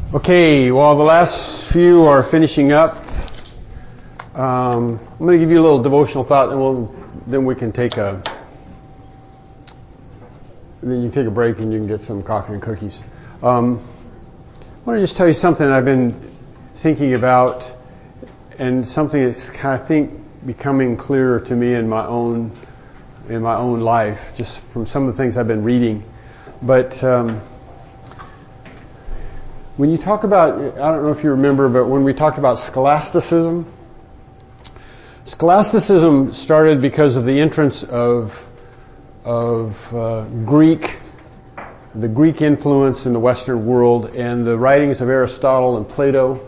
Okay, while the last few are finishing up, I'm going to give you a little devotional thought, and then we can take a break, and you can get some coffee and cookies. I want to just tell you something I've been thinking about, and something that's kind of becoming clearer to me in my own life, just from some of the things I've been reading. But when you talk about, I don't know if you remember, but when we talked about scholasticism started because of the entrance of Greek, the Greek influence in the Western world, and the writings of Aristotle and Plato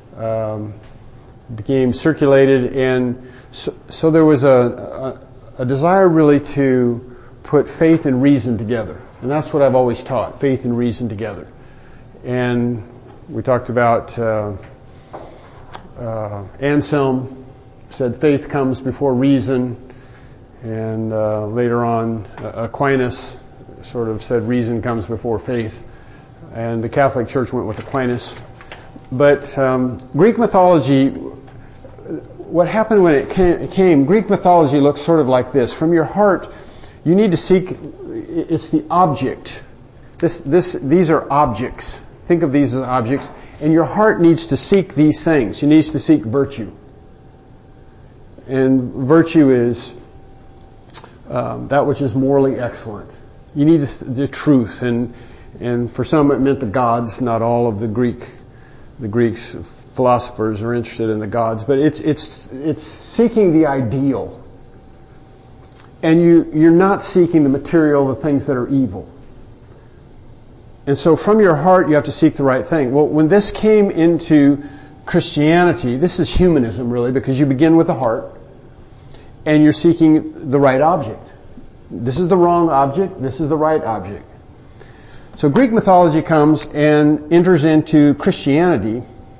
became circulated, and so there was a desire really to put faith and reason together, and that's what I've always taught: faith and reason together. And we talked about Anselm said faith comes before reason, and later on Aquinas sort of said reason comes before faith, and the Catholic Church went with Aquinas. But Greek mythology, what happened when it came, Greek mythology looks sort of like this. From your heart, you need to seek, it's the object. These are objects. Think of these as objects. And your heart needs to seek these things. It needs to seek virtue. And virtue is that which is morally excellent. You need the truth. And for some it meant the gods. Not all of the Greeks philosophers are interested in the gods. But it's seeking the ideal. And you're not seeking the material, the things that are evil. And so from your heart, you have to seek the right thing. Well, when this came into Christianity, this is humanism really, because you begin with the heart, and you're seeking the right object. This is the wrong object, this is the right object. So Greek mythology comes and enters into Christianity,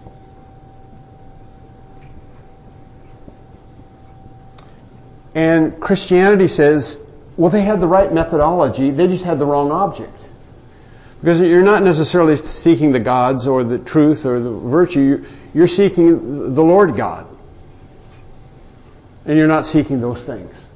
and Christianity says, well, they had the right methodology, they just had the wrong object. Because you're not necessarily seeking the gods or the truth or the virtue. You're seeking the Lord God. And you're not seeking those things.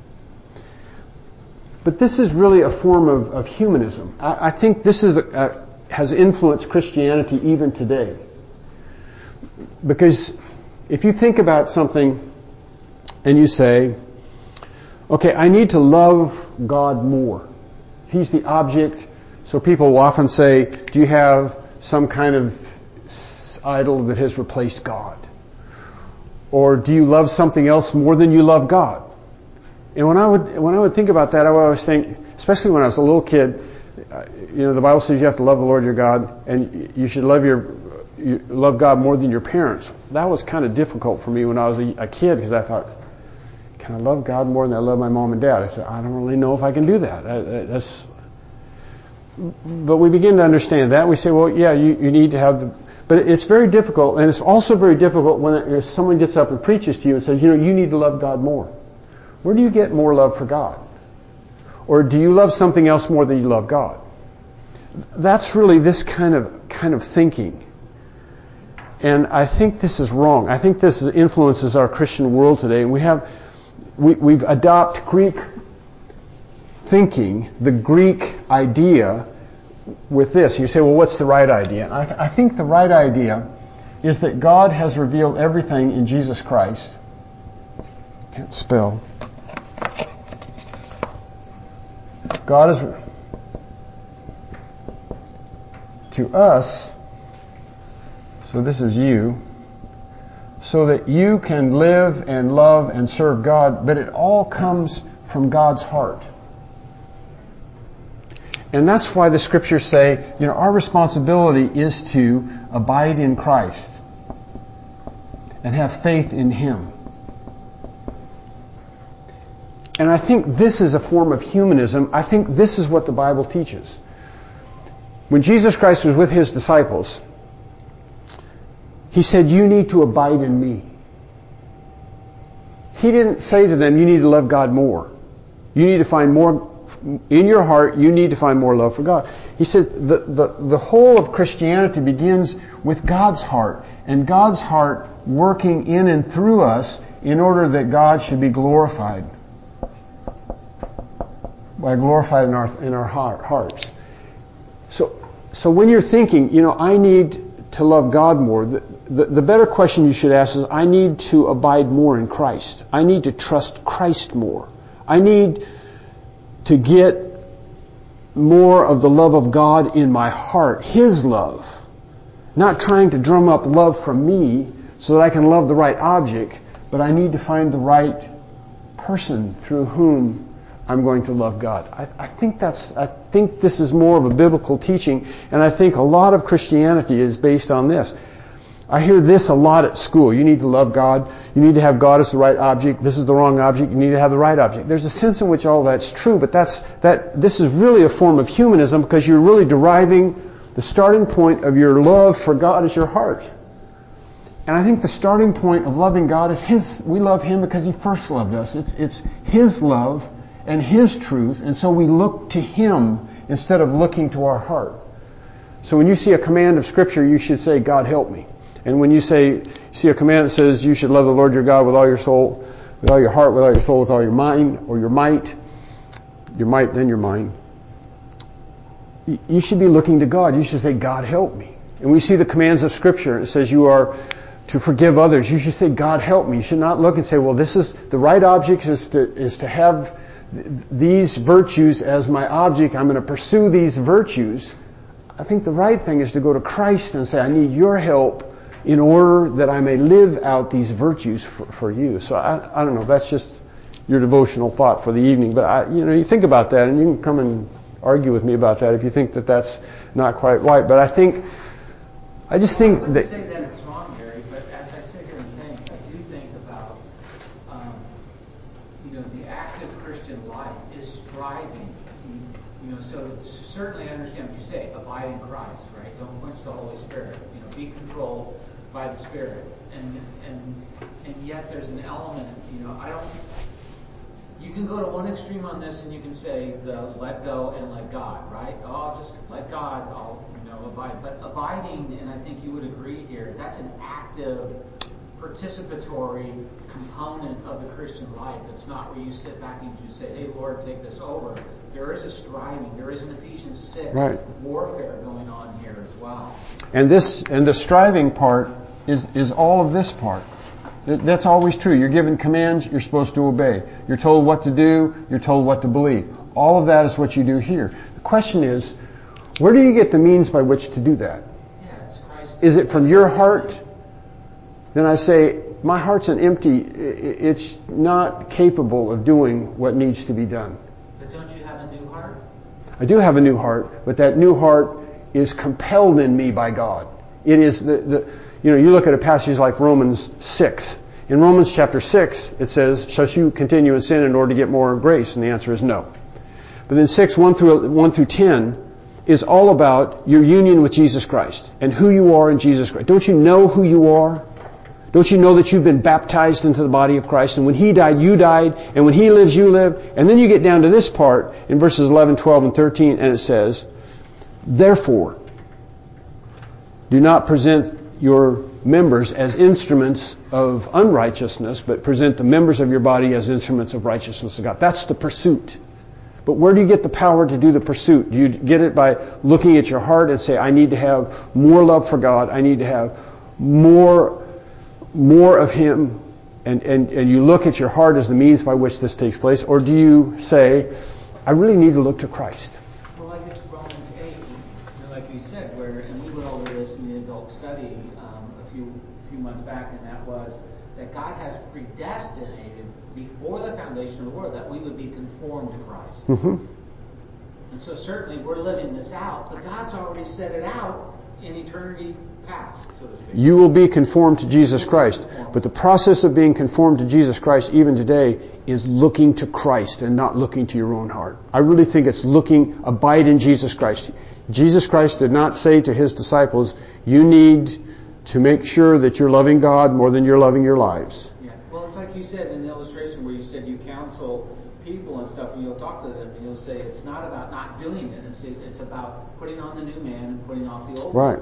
But this is really a form of humanism. I think this has influenced Christianity even today. Because if you think about something and you say, okay, I need to love God more. He's the object. So people will often say, do you have some kind of idol that has replaced God? Or do you love something else more than you love God? And when I would think about that, I would always think, especially when I was a little kid, the Bible says you have to love the Lord your God, and you should love God more than your parents. That was kind of difficult for me when I was a kid, because I thought, can I love God more than I love my mom and dad? I said, I don't really know if I can do that. But we begin to understand that. We say, well, yeah, you need to have but it's very difficult, and it's also very difficult when someone gets up and preaches to you and says, you need to love God more. Where do you get more love for God? Or do you love something else more than you love God? That's really this kind of thinking. And I think this is wrong. I think this influences our Christian world today, and we've adopted Greek thinking, the Greek idea, with this. You say, well, what's the right idea? And I think the right idea is that God has revealed everything in Jesus Christ. Can't spell. God is to us, so this is you, so that you can live and love and serve God, but it all comes from God's heart. And that's why the scriptures say, our responsibility is to abide in Christ and have faith in Him. And I think this is a form of humanism. I think this is what the Bible teaches. When Jesus Christ was with His disciples, He said, you need to abide in me. He didn't say to them, you need to love God more. You need to find more in your heart, you need to find more love for God. He says the whole of Christianity begins with God's heart, and God's heart working in and through us in order that God should be glorified. By glorified in our hearts. So when you're thinking, I need to love God more, the better question you should ask is, I need to abide more in Christ. I need to trust Christ more. I need to get more of the love of God in my heart, His love. Not trying to drum up love from me so that I can love the right object, but I need to find the right person through whom I'm going to love God. I think this is more of a biblical teaching, and I think a lot of Christianity is based on this. I hear this a lot at school. You need to love God. You need to have God as the right object. This is the wrong object. You need to have the right object. There's a sense in which all that's true, but this is really a form of humanism, because you're really deriving the starting point of your love for God as your heart. And I think the starting point of loving God is we love Him because He first loved us. It's His love and His truth, and so we look to Him instead of looking to our heart. So when you see a command of Scripture, you should say, God help me. And when you see a command that says you should love the Lord your God with all your soul, with all your heart, with all your soul, with all your mind, or your might, then your mind, you should be looking to God. You should say, God help me. And we see the commands of Scripture, and it says you are to forgive others. You should say, God help me. You should not look and say, well, this is the right object is to have these virtues as my object. I'm going to pursue these virtues. I think the right thing is to go to Christ and say, I need your help in order that I may live out these virtues for you. So I don't know. That's just your devotional thought for the evening. But you think about that, and you can come and argue with me about that if you think that that's not quite right. But I just think I wouldn't say that it's wrong, Gary. But as I sit here and think, I do think about the active Christian life is striving. So certainly I understand what you say. Abide in Christ, right? Don't quench the Holy Spirit. Be controlled by the Spirit, and yet there's an element. You can go to one extreme on this, and you can say the let go and let God, right? I'll just let God. I'll abide. But abiding, and I think you would agree here, that's an active, participatory component of the Christian life. It's not where you sit back and you say, hey, Lord, take this over. There is a striving. There is an Ephesians 6 warfare going on here as well. And the striving part is all of this part. That's always true. You're given commands, you're supposed to obey. You're told what to do, you're told what to believe. All of that is what you do here. The question is, where do you get the means by which to do that? It's Christ. Is it from your heart? Then I say, my heart's an empty, it's not capable of doing what needs to be done. But don't you have a new heart? I do have a new heart, but that new heart is compelled in me by God. It is you look at a passage like Romans 6. In Romans chapter 6, it says, shall you continue in sin in order to get more grace? And the answer is no. But then 6, 1 through 10, is all about your union with Jesus Christ and who you are in Jesus Christ. Don't you know who you are? Don't you know that you've been baptized into the body of Christ? And when He died, you died. And when He lives, you live. And then you get down to this part in verses 11, 12, and 13, and it says, therefore, do not present your members as instruments of unrighteousness, but present the members of your body as instruments of righteousness of God. That's the pursuit. But where do you get the power to do the pursuit? Do you get it by looking at your heart and say, I need to have more love for God. I need to have more of Him. And you look at your heart as the means by which this takes place? Or do you say, I really need to look to Christ? Well, like it's Romans 8, like you said, and we went over this in the adult study a few months back, and that was that God has predestinated before the foundation of the world that we would be conformed to Christ. Mm-hmm. And so certainly we're living this out, but God's already set it out in eternity past, so to speak. You will be conformed to Jesus Christ. But the process of being conformed to Jesus Christ even today is looking to Christ and not looking to your own heart. I really think it's abide in Jesus Christ. Jesus Christ did not say to His disciples, you need to make sure that you're loving God more than you're loving your lives. Yeah. Well, it's like you said in the illustration where you said you counsel people and stuff, and you'll talk to them, and you'll say it's not about not doing it. It's about putting on the new man and putting off the old. Right.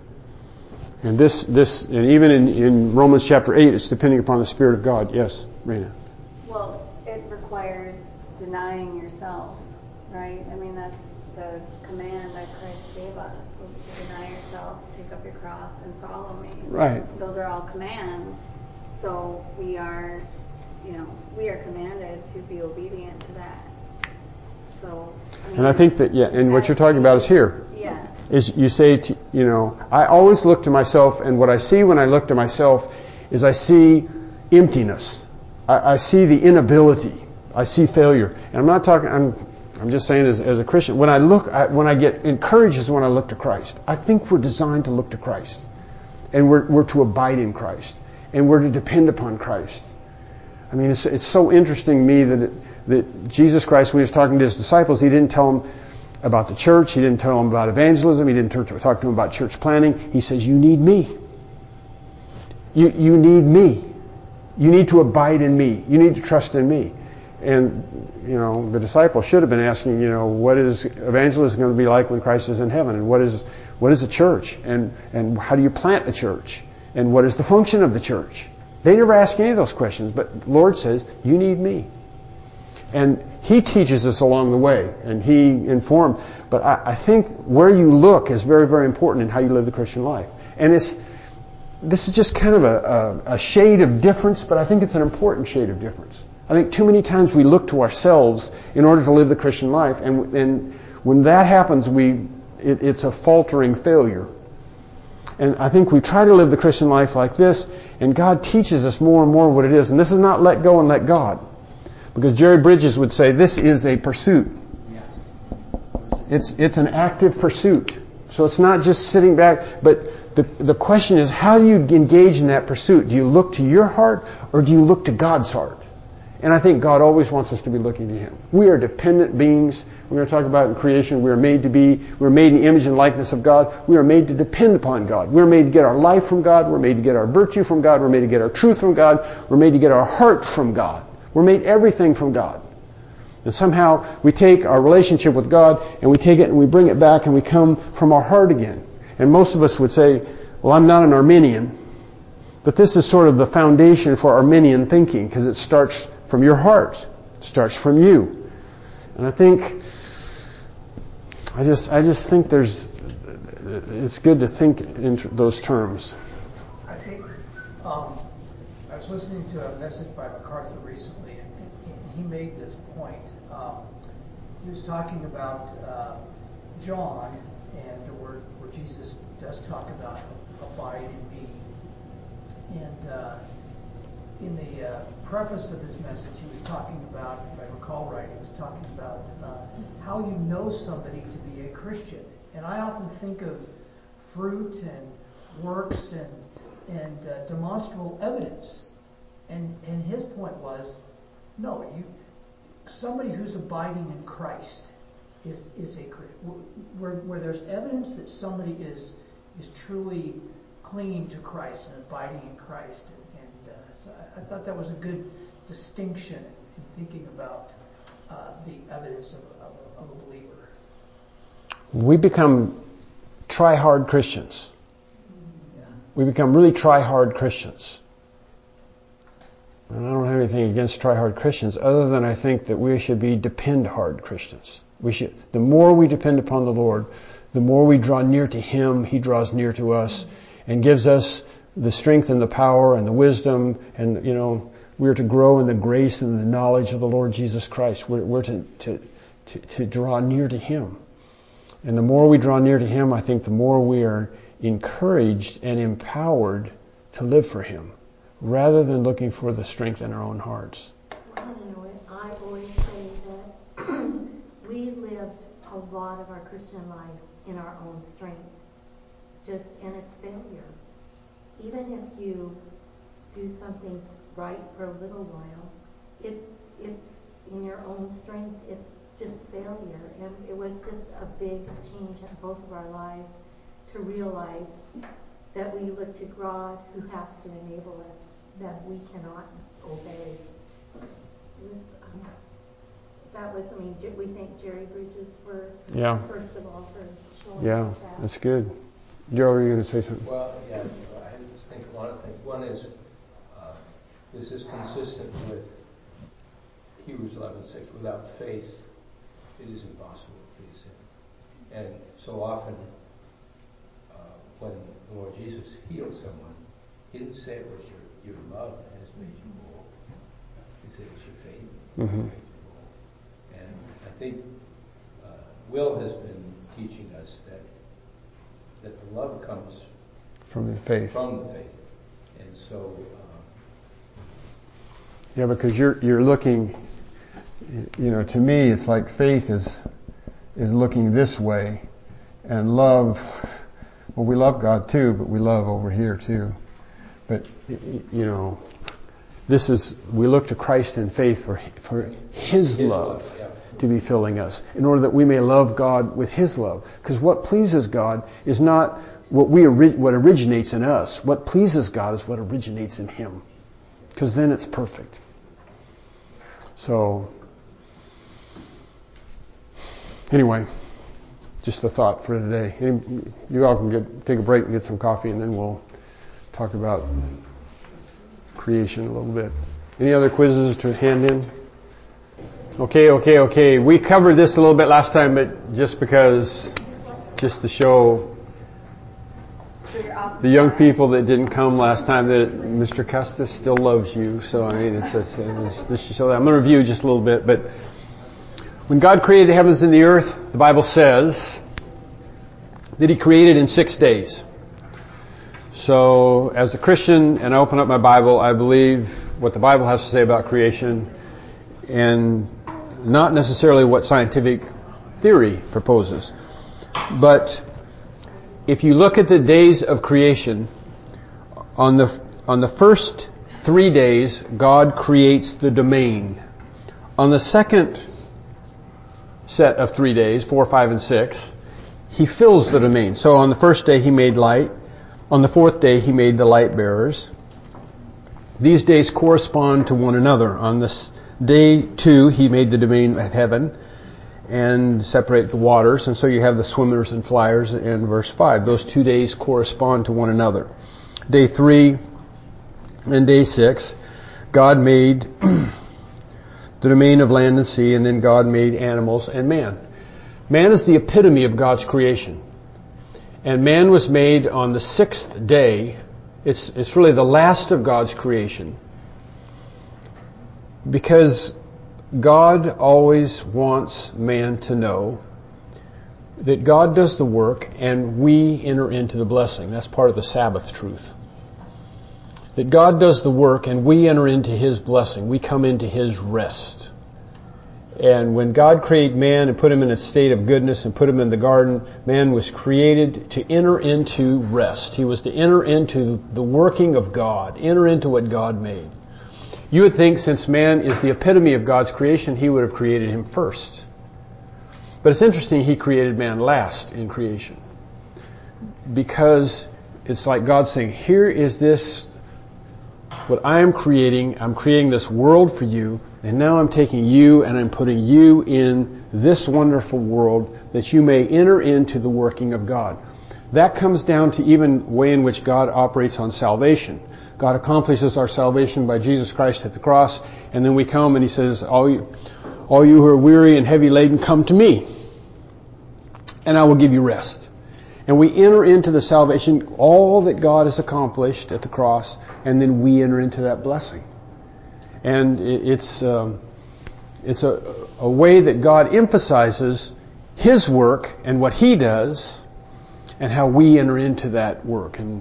And and even in Romans chapter 8, it's depending upon the Spirit of God. Yes, Rena. Well, it requires denying yourself, right? I mean, that's the command that Christ gave us, was to deny yourself, take up your cross, and follow me. Right. Those are all commands. So we are commanded to be obedient to that. So, and I think that, and what you're talking about is here. Yeah. Is you say, I always look to myself, and what I see when I look to myself is I see emptiness. I see the inability. I see failure. And I'm not talking, I'm just saying as a Christian, when I get encouraged is when I look to Christ. I think we're designed to look to Christ. And we're to abide in Christ. And we're to depend upon Christ. I mean, it's so interesting to me that Jesus Christ, when he was talking to his disciples, he didn't tell them about the church. He didn't tell them about evangelism. He didn't talk to them about church planning. He says, you need me. You need me. You need to abide in me. You need to trust in me. And, the disciples should have been asking, what is evangelism going to be like when Christ is in heaven? And what is a church? And how do you plant a church? And what is the function of the church? They never ask any of those questions, but the Lord says, you need me. And he teaches us along the way, and he informed. But I think where you look is very, very important in how you live the Christian life. And this is just kind of a shade of difference, but I think it's an important shade of difference. I think too many times we look to ourselves in order to live the Christian life, and when that happens, it's a faltering failure. And I think we try to live the Christian life like this, and God teaches us more and more what it is. And this is not let go and let God. Because Jerry Bridges would say this is a pursuit. It's an active pursuit. So it's not just sitting back, but the question is, how do you engage in that pursuit? Do you look to your heart, or do you look to God's heart? And I think God always wants us to be looking to Him. We are dependent beings. We're going to talk about in creation, we're made in the image and likeness of God. We are made to depend upon God. We're made to get our life from God. We're made to get our virtue from God. We're made to get our truth from God. We're made to get our heart from God. We're made everything from God. And somehow we take our relationship with God and we take it and we bring it back and we come from our heart again. And most of us would say, well, I'm not an Arminian. But this is sort of the foundation for Arminian thinking, because it starts from your heart. It starts from you. And I just think it's good to think in those terms. I think I was listening to a message by MacArthur recently, and he made this point. He was talking about John, and where Jesus does talk about abide in me. And in the preface of his message, he was talking about, if I recall right, he was talking about how you know somebody to be a Christian. And I often think of fruit and works and demonstrable evidence. And his point was, no, somebody who's abiding in Christ is a Christian. Where there's evidence that somebody is truly clinging to Christ and abiding in Christ. And so I thought that was a good distinction in thinking about the evidence of a believer. We become try-hard Christians. Yeah. We become really try-hard Christians. And I don't have anything against try-hard Christians, other than I think that we should be depend-hard Christians. The more we depend upon the Lord, the more we draw near to Him, He draws near to us, and gives us the strength and the power and the wisdom, and we're to grow in the grace and the knowledge of the Lord Jesus Christ. We're to draw near to Him. And the more we draw near to Him, I think the more we are encouraged and empowered to live for Him, rather than looking for the strength in our own hearts. Well, I always say that we lived a lot of our Christian life in our own strength, and it's failure. Even if you do something right for a little while, it's in your own strength, it's just failure. And it was just a big change in both of our lives to realize that we look to God, who has to enable us, that we cannot obey. that was, I mean, we thank Jerry Bridges for, first of all, for showing Yeah, us that. that's good. Joe, are you going to say something? Well, yeah, I just think a lot of things. One is, this is consistent with Hebrews 11:6. Without faith, it is impossible to please Him. And so often, when the Lord Jesus healed someone, He didn't say it was your love that has made you whole. He said it's your faith that has made you whole. And I think Will has been teaching us that the love comes from the faith. And so yeah, because you're looking, to me it's like faith is looking this way, and love, well, we love God too, but we love over here too. But this is, we look to Christ in faith for His love to be filling us, in order that we may love God with His love. Because what pleases God is not what originates in us. What pleases God is what originates in Him. Because then it's perfect. So, anyway, just a thought for today. You all can take a break and get some coffee, and then we'll talk about creation a little bit. Any other quizzes to hand in? Okay. We covered this a little bit last time, but just to show the young people that didn't come last time that Mr. Custis still loves you. So, I mean, it's just to show that. I'm going to review just a little bit, but when God created the heavens and the earth, the Bible says that He created in 6 days. So, as a Christian, and I open up my Bible, I believe what the Bible has to say about creation, and not necessarily what scientific theory proposes. But if you look at the days of creation, on the first 3 days, God creates the domain. On the second set of 3 days, 4, 5, and 6, He fills the domain. So on the first day He made light. On the fourth day He made the light bearers. These days correspond to one another. On this day 2 He made the domain of heaven and separate the waters, and so you have the swimmers and flyers in verse 5. Those 2 days correspond to one another. Day 3 and day 6, God made the domain of land and sea, and then God made animals and man. Man is the epitome of God's creation. And man was made on the 6th day. It's really the last of God's creation. Because God always wants man to know that God does the work and we enter into the blessing. That's part of the Sabbath truth. That God does the work and we enter into His blessing. We come into His rest. And when God created man and put him in a state of goodness and put him in the garden, man was created to enter into rest. He was to enter into the working of God, enter into what God made. You would think since man is the epitome of God's creation, He would have created him first. But it's interesting He created man last in creation. Because it's like God saying, here is this, what I'm creating this world for you, and now I'm taking you and I'm putting you in this wonderful world that you may enter into the working of God. That comes down to even the way in which God operates on salvation. God accomplishes our salvation by Jesus Christ at the cross, and then we come and He says, all you who are weary and heavy laden, come to me, and I will give you rest. And we enter into the salvation, all that God has accomplished at the cross, and then we enter into that blessing. And it's a way that God emphasizes His work and what He does, and how we enter into that work. And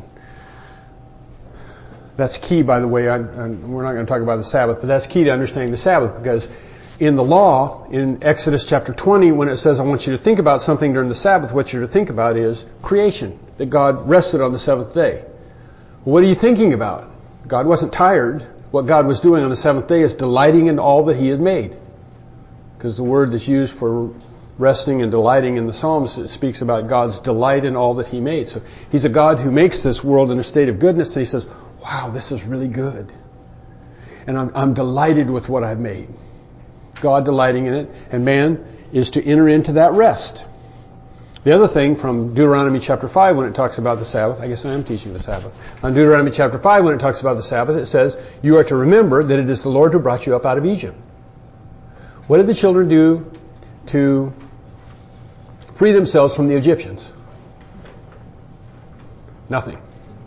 that's key, by the way. We're not going to talk about the Sabbath, but that's key to understanding the Sabbath, because in the law, in Exodus chapter 20, when it says, I want you to think about something during the Sabbath, what you're to think about is creation, that God rested on the seventh day. What are you thinking about? God wasn't tired. What God was doing on the seventh day is delighting in all that He had made. Because the word that's used for resting and delighting in the Psalms, it speaks about God's delight in all that He made. So He's a God who makes this world in a state of goodness, and He says, wow, this is really good. And I'm delighted with what I've made. God delighting in it, and man is to enter into that rest. The other thing from Deuteronomy chapter 5 when it talks about the Sabbath, I guess I am teaching the Sabbath. On Deuteronomy chapter 5 when it talks about the Sabbath, it says, you are to remember that it is the Lord who brought you up out of Egypt. What did the children do to free themselves from the Egyptians? Nothing.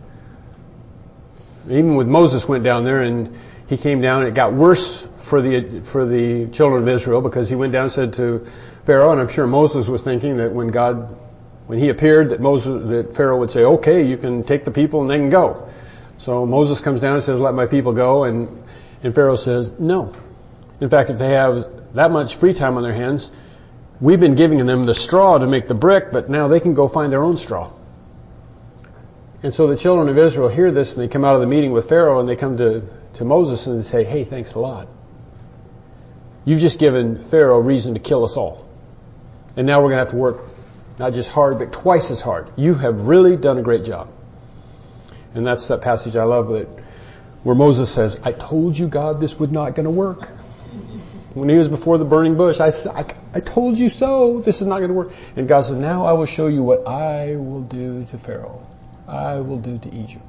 Even when Moses went down there and he came down, it got worse for the children of Israel because he went down and said to Pharaoh, and I'm sure Moses was thinking that when he appeared, that Pharaoh would say, okay, you can take the people and they can go. So Moses comes down and says, let my people go, and Pharaoh says, no. In fact, if they have that much free time on their hands, we've been giving them the straw to make the brick, but now they can go find their own straw. And so the children of Israel hear this and they come out of the meeting with Pharaoh and they come to Moses and they say, hey, thanks a lot. You've just given Pharaoh reason to kill us all. And now we're going to have to work not just hard, but twice as hard. You have really done a great job. And that's that passage I love where Moses says, I told you, God, this was not going to work. When he was before the burning bush, I told you so. This is not going to work. And God said, now I will show you what I will do to Pharaoh. I will do to Egypt.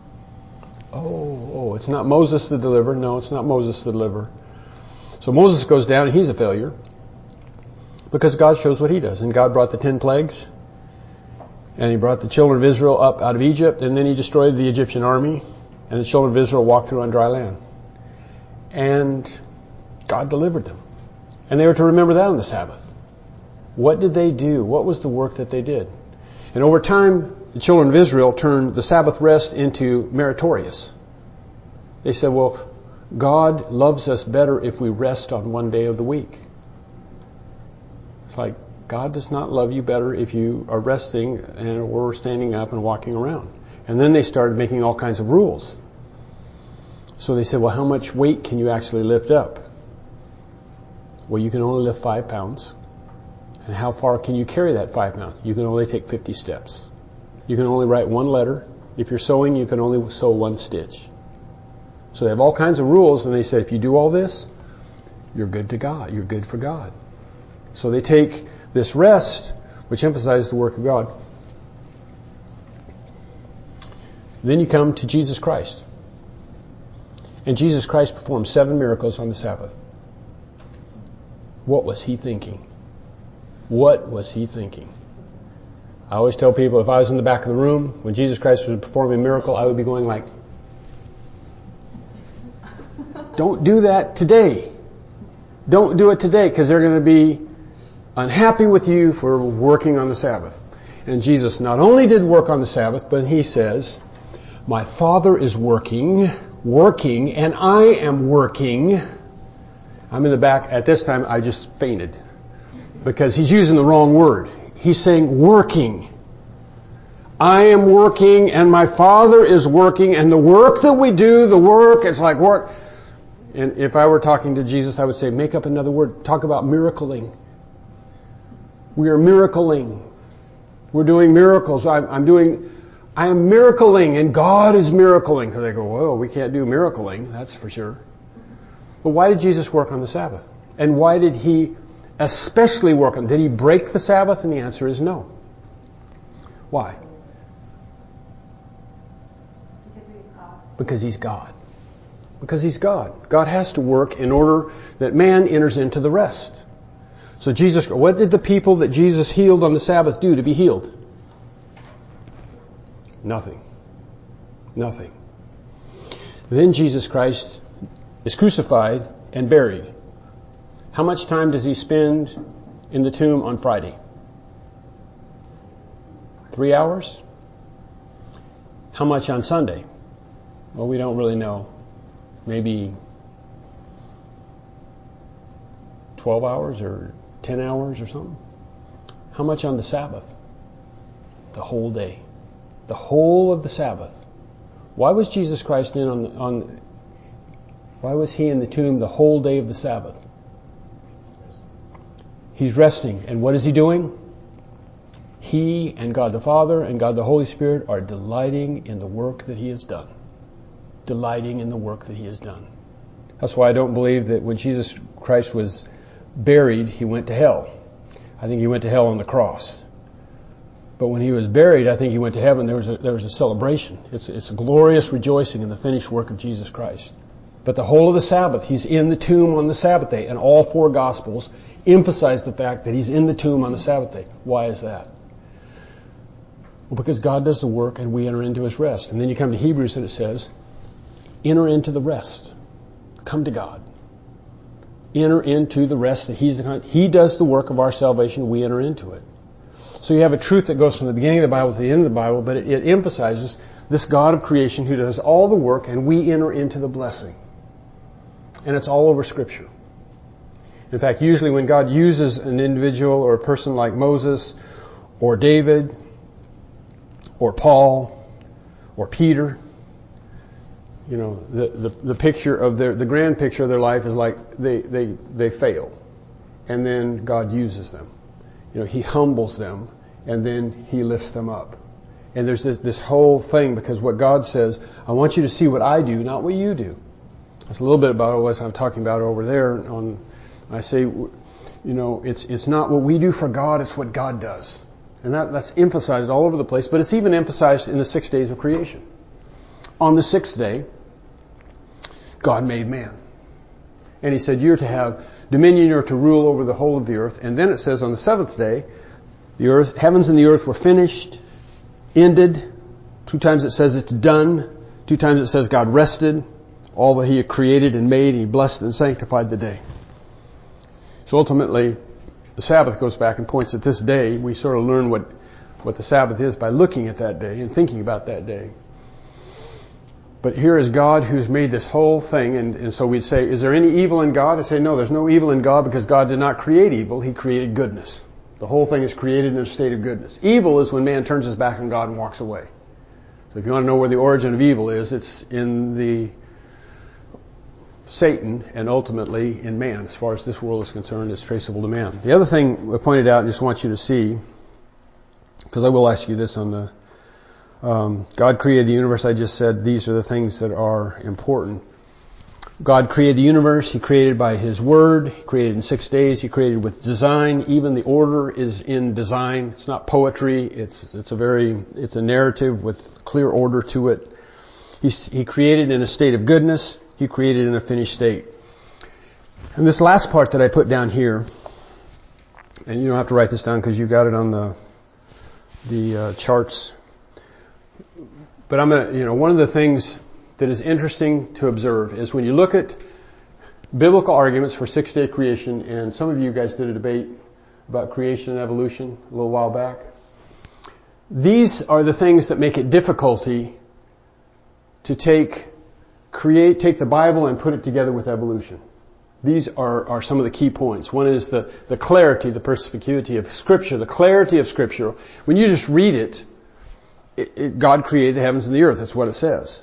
Oh, it's not Moses the deliverer. No, it's not Moses the deliverer. So Moses goes down and he's a failure because God shows what he does. And God brought the 10 plagues and he brought the children of Israel up out of Egypt and then he destroyed the Egyptian army and the children of Israel walked through on dry land. And God delivered them. And they were to remember that on the Sabbath. What did they do? What was the work that they did? And over time, the children of Israel turned the Sabbath rest into meritorious. They said, well, God loves us better if we rest on one day of the week. It's like, God does not love you better if you are resting or standing up and walking around. And then they started making all kinds of rules. So they said, well, how much weight can you actually lift up? Well, you can only lift 5 pounds. And how far can you carry that 5 pounds? You can only take 50 steps. You can only write 1 letter. If you're sewing, you can only sew 1 stitch. So they have all kinds of rules, and they said, if you do all this, you're good to God. You're good for God. So they take this rest, which emphasizes the work of God. Then you come to Jesus Christ. And Jesus Christ performed 7 miracles on the Sabbath. What was he thinking? What was he thinking? I always tell people if I was in the back of the room when Jesus Christ was performing a miracle, I would be going like, don't do that today. Don't do it today because they're going to be unhappy with you for working on the Sabbath. And Jesus not only did work on the Sabbath, but he says, my Father is working, and I am working. I'm in the back. At this time, I just fainted because he's using the wrong word. He's saying working. I am working and my Father is working, and the work that we do, it's like work. And if I were talking to Jesus, I would say, make up another word. Talk about miracling. We are miracling. We're doing miracles. I am miracling and God is miracling. Because they go, whoa, we can't do miracling. That's for sure. But why did Jesus work on the Sabbath? And why did he especially work on it? Did he break the Sabbath? And the answer is no. Why? Because he's God. Because he's God. God has to work in order that man enters into the rest. So what did the people that Jesus healed on the Sabbath do to be healed? Nothing. Nothing. Then Jesus Christ is crucified and buried. How much time does he spend in the tomb on Friday? 3 hours? How much on Sunday? Well, we don't really know. Maybe 12 hours or 10 hours or something. How much on the Sabbath? The whole day. The whole of the Sabbath. Why was Jesus Christ why was he in the tomb the whole day of the Sabbath? He's resting. And what is he doing? He and God the Father and God the Holy Spirit are delighting in the work that he has done. Delighting in the work that he has done. That's why I don't believe that when Jesus Christ was buried, he went to hell. I think he went to hell on the cross. But when he was buried, I think he went to heaven. There was a celebration. It's a glorious rejoicing in the finished work of Jesus Christ. But the whole of the Sabbath, he's in the tomb on the Sabbath day. And all four Gospels emphasize the fact that he's in the tomb on the Sabbath day. Why is that? Well, because God does the work and we enter into his rest. And then you come to Hebrews and it says, enter into the rest. Come to God. Enter into the rest that he does the work of our salvation. We enter into it. So you have a truth that goes from the beginning of the Bible to the end of the Bible, but it emphasizes this God of creation who does all the work and we enter into the blessing. And it's all over Scripture. In fact, usually when God uses an individual or a person like Moses or David or Paul or Peter, you know, the picture of the grand picture of their life is like they fail. And then God uses them. You know, he humbles them and then he lifts them up. And there's this whole thing because what God says, I want you to see what I do, not what you do. That's a little bit about what I'm talking about over there. I say, you know, it's not what we do for God, it's what God does. And that's emphasized all over the place, but it's even emphasized in the 6 days of creation. On the sixth day, God made man. And he said, you're to have dominion, you're to rule over the whole of the earth. And then it says on the seventh day, the earth, heavens and the earth were finished, ended. 2 times it says it's done. 2 times it says God rested. All that he had created and made, he blessed and sanctified the day. So ultimately, the Sabbath goes back and points at this day. We sort of learn what the Sabbath is by looking at that day and thinking about that day. But here is God who's made this whole thing, and so we'd say, is there any evil in God? I'd say, no, there's no evil in God because God did not create evil. He created goodness. The whole thing is created in a state of goodness. Evil is when man turns his back on God and walks away. So if you want to know where the origin of evil is, it's in the Satan and ultimately in man. As far as this world is concerned, it's traceable to man. The other thing I pointed out and just want you to see, because I will ask you this on the God created the universe. I just said these are the things that are important. God created the universe. He created by His Word. He created in 6 days. He created with design. Even the order is in design. It's not poetry. It's a narrative with clear order to it. He created in a state of goodness. He created in a finished state. And this last part that I put down here, and you don't have to write this down because you got it on the charts. But I'm going to, one of the things that is interesting to observe is when you look at biblical arguments for 6-day creation, and some of you guys did a debate about creation and evolution a little while back. These are the things that make it difficulty to take the Bible and put it together with evolution. These are some of the key points. One is the clarity, the perspicuity of Scripture, the clarity of Scripture. When you just read it, God created the heavens and the earth. That's what it says.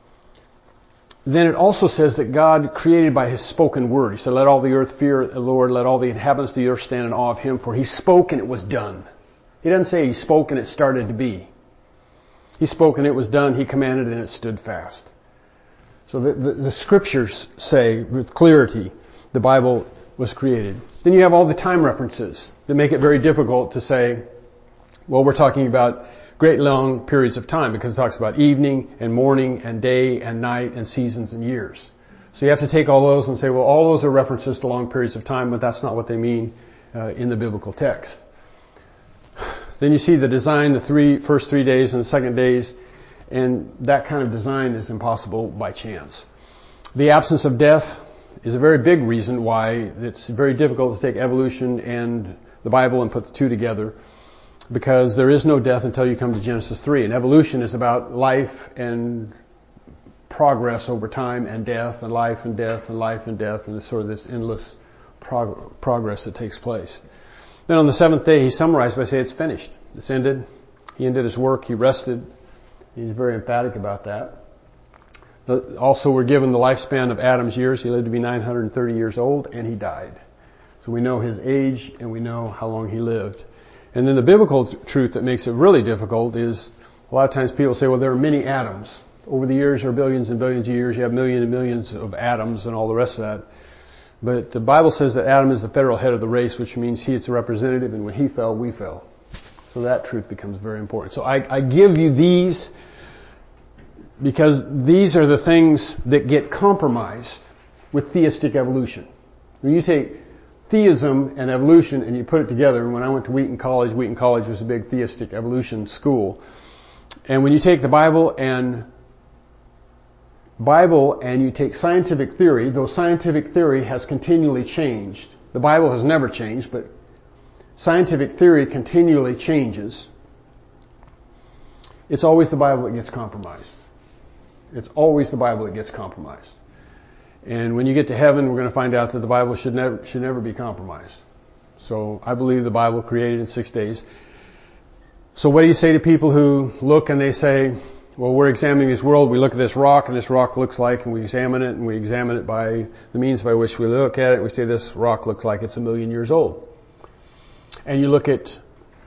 Then it also says that God created by His spoken word. He said, let all the earth fear the Lord, let all the inhabitants of the earth stand in awe of Him, for He spoke and it was done. He doesn't say He spoke and it started to be. He spoke and it was done. He commanded and it stood fast. So the Scriptures say with clarity the Bible was created. Then you have all the time references that make it very difficult to say, well, we're talking about great long periods of time because it talks about evening and morning and day and night and seasons and years. So you have to take all those and say, well, all those are references to long periods of time, but that's not what they mean in the biblical text. Then you see the design, the first 3 days and the second days, and that kind of design is impossible by chance. The absence of death is a very big reason why it's very difficult to take evolution and the Bible and put the two together. Because there is no death until you come to Genesis 3. And evolution is about life and progress over time and death and life and death and life and death and sort of this endless progress that takes place. Then on the seventh day, he summarized by saying it's finished. It's ended. He ended his work. He rested. He's very emphatic about that. Also, we're given the lifespan of Adam's years. He lived to be 930 years old and he died. So we know his age and we know how long he lived. And then the biblical truth that makes it really difficult is a lot of times people say, well, there are many atoms. Over the years, there are billions and billions of years. You have millions and millions of atoms and all the rest of that. But the Bible says that Adam is the federal head of the race, which means he is the representative, and when he fell, we fell. So that truth becomes very important. So I give you these because these are the things that get compromised with theistic evolution. When you take theism and evolution and you put it together, and when I went to Wheaton College was a big theistic evolution school. And when you take the Bible and you take scientific theory, though scientific theory has continually changed. The Bible has never changed, but scientific theory continually changes. It's always the Bible that gets compromised. It's always the Bible that gets compromised. And when you get to heaven, we're going to find out that the Bible should never be compromised. So I believe the Bible created in 6 days. So what do you say to people who look and they say, well, we're examining this world, we look at this rock, and this rock looks like, and we examine it by the means by which we look at it, we say this rock looks like it's 1,000,000 years old. And you look at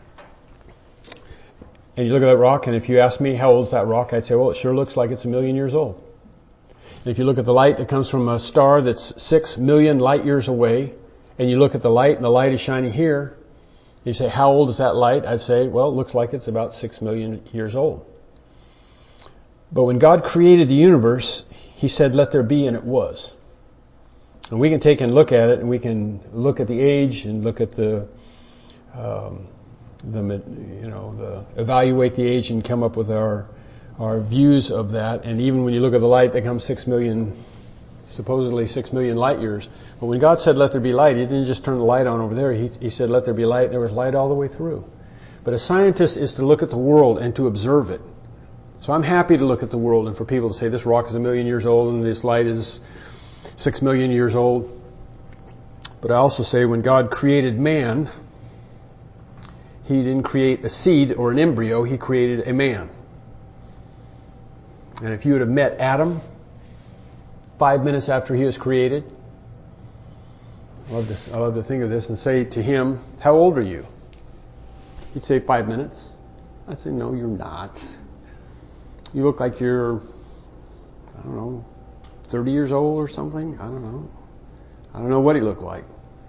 that rock, and if you ask me how old is that rock, I'd say, well, it sure looks like it's 1,000,000 years old. And if you look at the light that comes from a star that's 6 million light years away, and you look at the light, and the light is shining here, you say, how old is that light? I'd say, well, it looks like it's about 6 million years old. But when God created the universe, He said, let there be, and it was. And we can take and look at it, and we can look at the age, and look at evaluate the age and come up with our views of that. And even when you look at the light that comes supposedly 6 million light years. But when God said, let there be light, He didn't just turn the light on over there. He said, let there be light. There was light all the way through. But a scientist is to look at the world and to observe it. So I'm happy to look at the world and for people to say this rock is 1,000,000 years old and this light is 6 million years old. But I also say when God created man, He didn't create a seed or an embryo, He created a man. And if you would have met Adam 5 minutes after he was created, I love to think of this and say to him, how old are you? He'd say 5 minutes. I'd say, no, you're not. You look like you're, 30 years old or something. I don't know. I don't know what he looked like.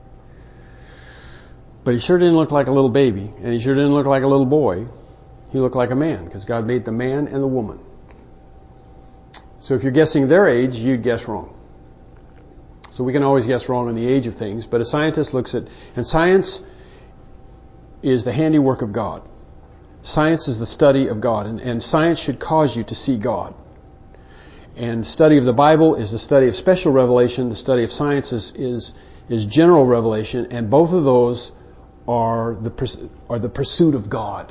But he sure didn't look like a little baby, and he sure didn't look like a little boy. He looked like a man, because God made the man and the woman. So if you're guessing their age, you'd guess wrong. So we can always guess wrong on the age of things, but a scientist looks at, and science is the handiwork of God. Science is the study of God, and science should cause you to see God. And study of the Bible is the study of special revelation. The study of science is general revelation, and both of those are the pursuit of God.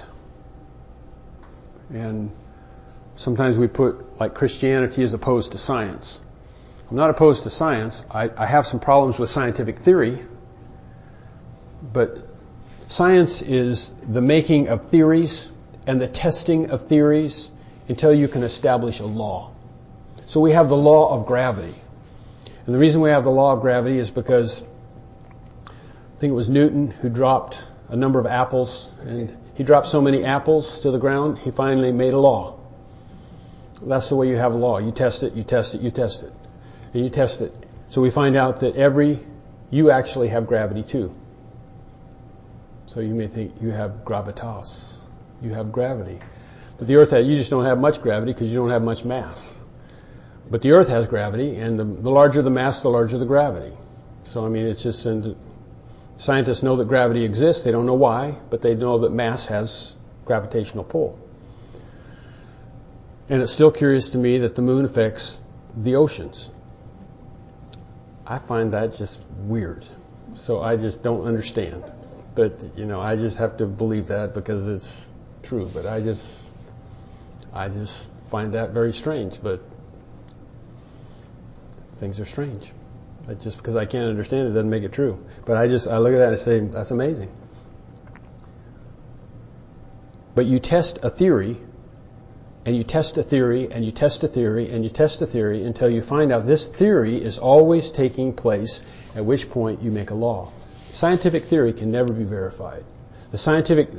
And sometimes we put like Christianity as opposed to science. I'm not opposed to science. I have some problems with scientific theory, but science is the making of theories and the testing of theories until you can establish a law. So we have the law of gravity. And the reason we have the law of gravity is because I think it was Newton who dropped a number of apples, and he dropped so many apples to the ground, he finally made a law. That's the way you have a law. You test it, you test it, you test it, and you test it. So we find out that you actually have gravity too. So you may think you have gravitas. You have gravity. But the earth, you just don't have much gravity because you don't have much mass. But the earth has gravity, and the larger the mass, the larger the gravity. So, it's just, scientists know that gravity exists. They don't know why, but they know that mass has gravitational pull. And it's still curious to me that the moon affects the oceans. I find that just weird. So I just don't understand. But, I just have to believe that because it's true. But I just find that very strange. But things are strange. Just because I can't understand it doesn't make it true. But I look at that and say, that's amazing. But you test a theory, and you test a theory, and you test a theory, and you test a theory until you find out this theory is always taking place, at which point you make a law. Scientific theory can never be verified. The scientific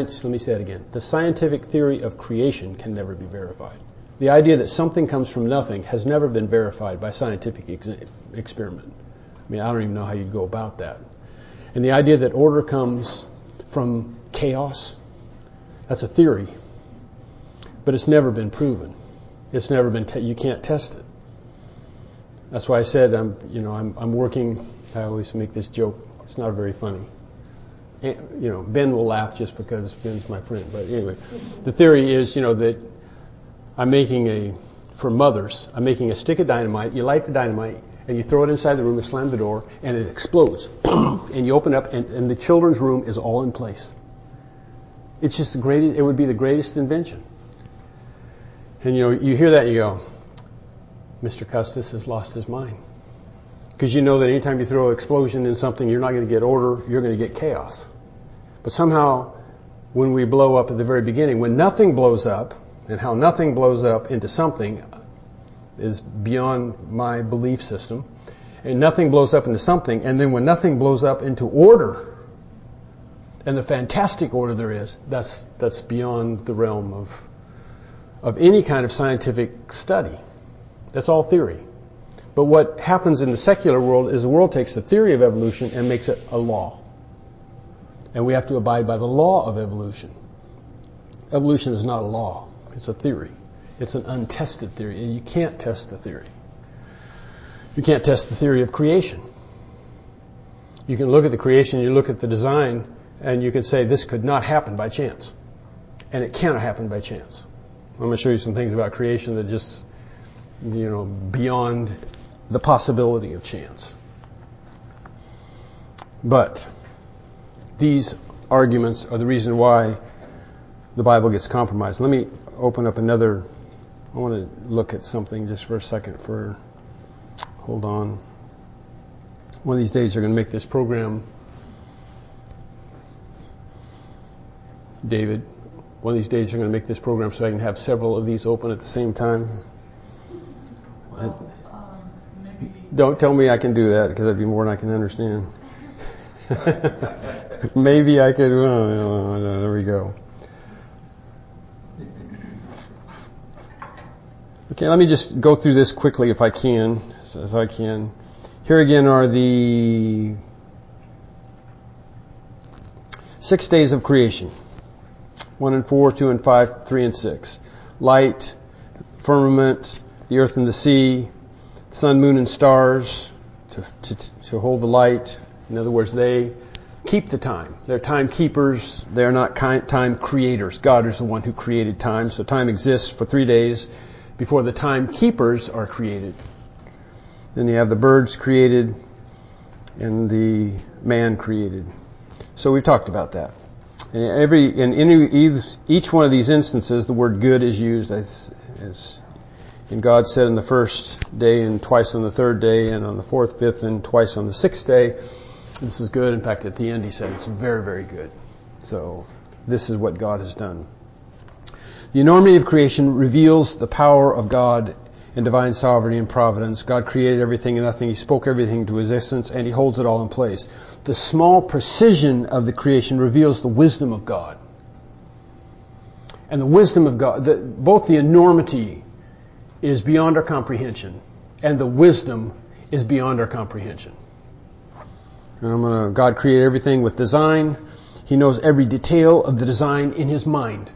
theory of creation can never be verified. The idea that something comes from nothing has never been verified by scientific experiment. I mean, I don't even know how you'd go about that. And the idea that order comes from chaos, that's a theory. But it's never been proven. It's never been, you can't test it. That's why I said I'm working, I always make this joke, it's not very funny. And, Ben will laugh just because Ben's my friend. But anyway, the theory is, that I'm making for mothers, I'm making a stick of dynamite. You light the dynamite and you throw it inside the room and slam the door and it explodes. And you open up and the children's room is all in place. It's just it would be the greatest invention. And you hear that and you go, Mr. Custis has lost his mind. Because you know that anytime you throw an explosion in something, you're not going to get order, you're going to get chaos. But somehow, when we blow up at the very beginning, when nothing blows up, and how nothing blows up into something is beyond my belief system, and nothing blows up into something, and then when nothing blows up into order, and the fantastic order there is, that's beyond the realm of any kind of scientific study. That's all theory. But what happens in the secular world is the world takes the theory of evolution and makes it a law. And we have to abide by the law of evolution. Evolution is not a law. It's a theory. It's an untested theory. And you can't test the theory. You can't test the theory of creation. You can look at the creation, you look at the design, and you can say this could not happen by chance. And it cannot happen by chance. I'm going to show you some things about creation that just, beyond the possibility of chance. But these arguments are the reason why the Bible gets compromised. Let me open up I want to look at something just for a second. Hold on. One of these days they're going to make this program, David, one of these days they're going to make this program so I can have several of these open at the same time. Maybe. Don't tell me I can do that because that'd be more than I can understand. Maybe I could. There we go. Okay, let me just go through this quickly if I can, as I can. Here again are the 6 days of creation. 1 and 4, 2 and 5, 3 and 6. Light, firmament, the earth and the sea, sun, moon, and stars to hold the light. In other words, they keep the time. They're time keepers. They're not time creators. God is the one who created time. So time exists for 3 days before the time keepers are created. Then you have the birds created and the man created. So we've talked about that. In each one of these instances, the word good is used as and God said on the first day and twice on the third day and on the fourth, fifth, and twice on the sixth day. This is good. In fact, at the end he said it's very, very good. So this is what God has done. The enormity of creation reveals the power of God and divine sovereignty and providence. God created everything and nothing. He spoke everything to existence, and He holds it all in place. The small precision of the creation reveals the wisdom of God. And the wisdom of God, both the enormity is beyond our comprehension, and the wisdom is beyond our comprehension. God created everything with design. He knows every detail of the design in His mind.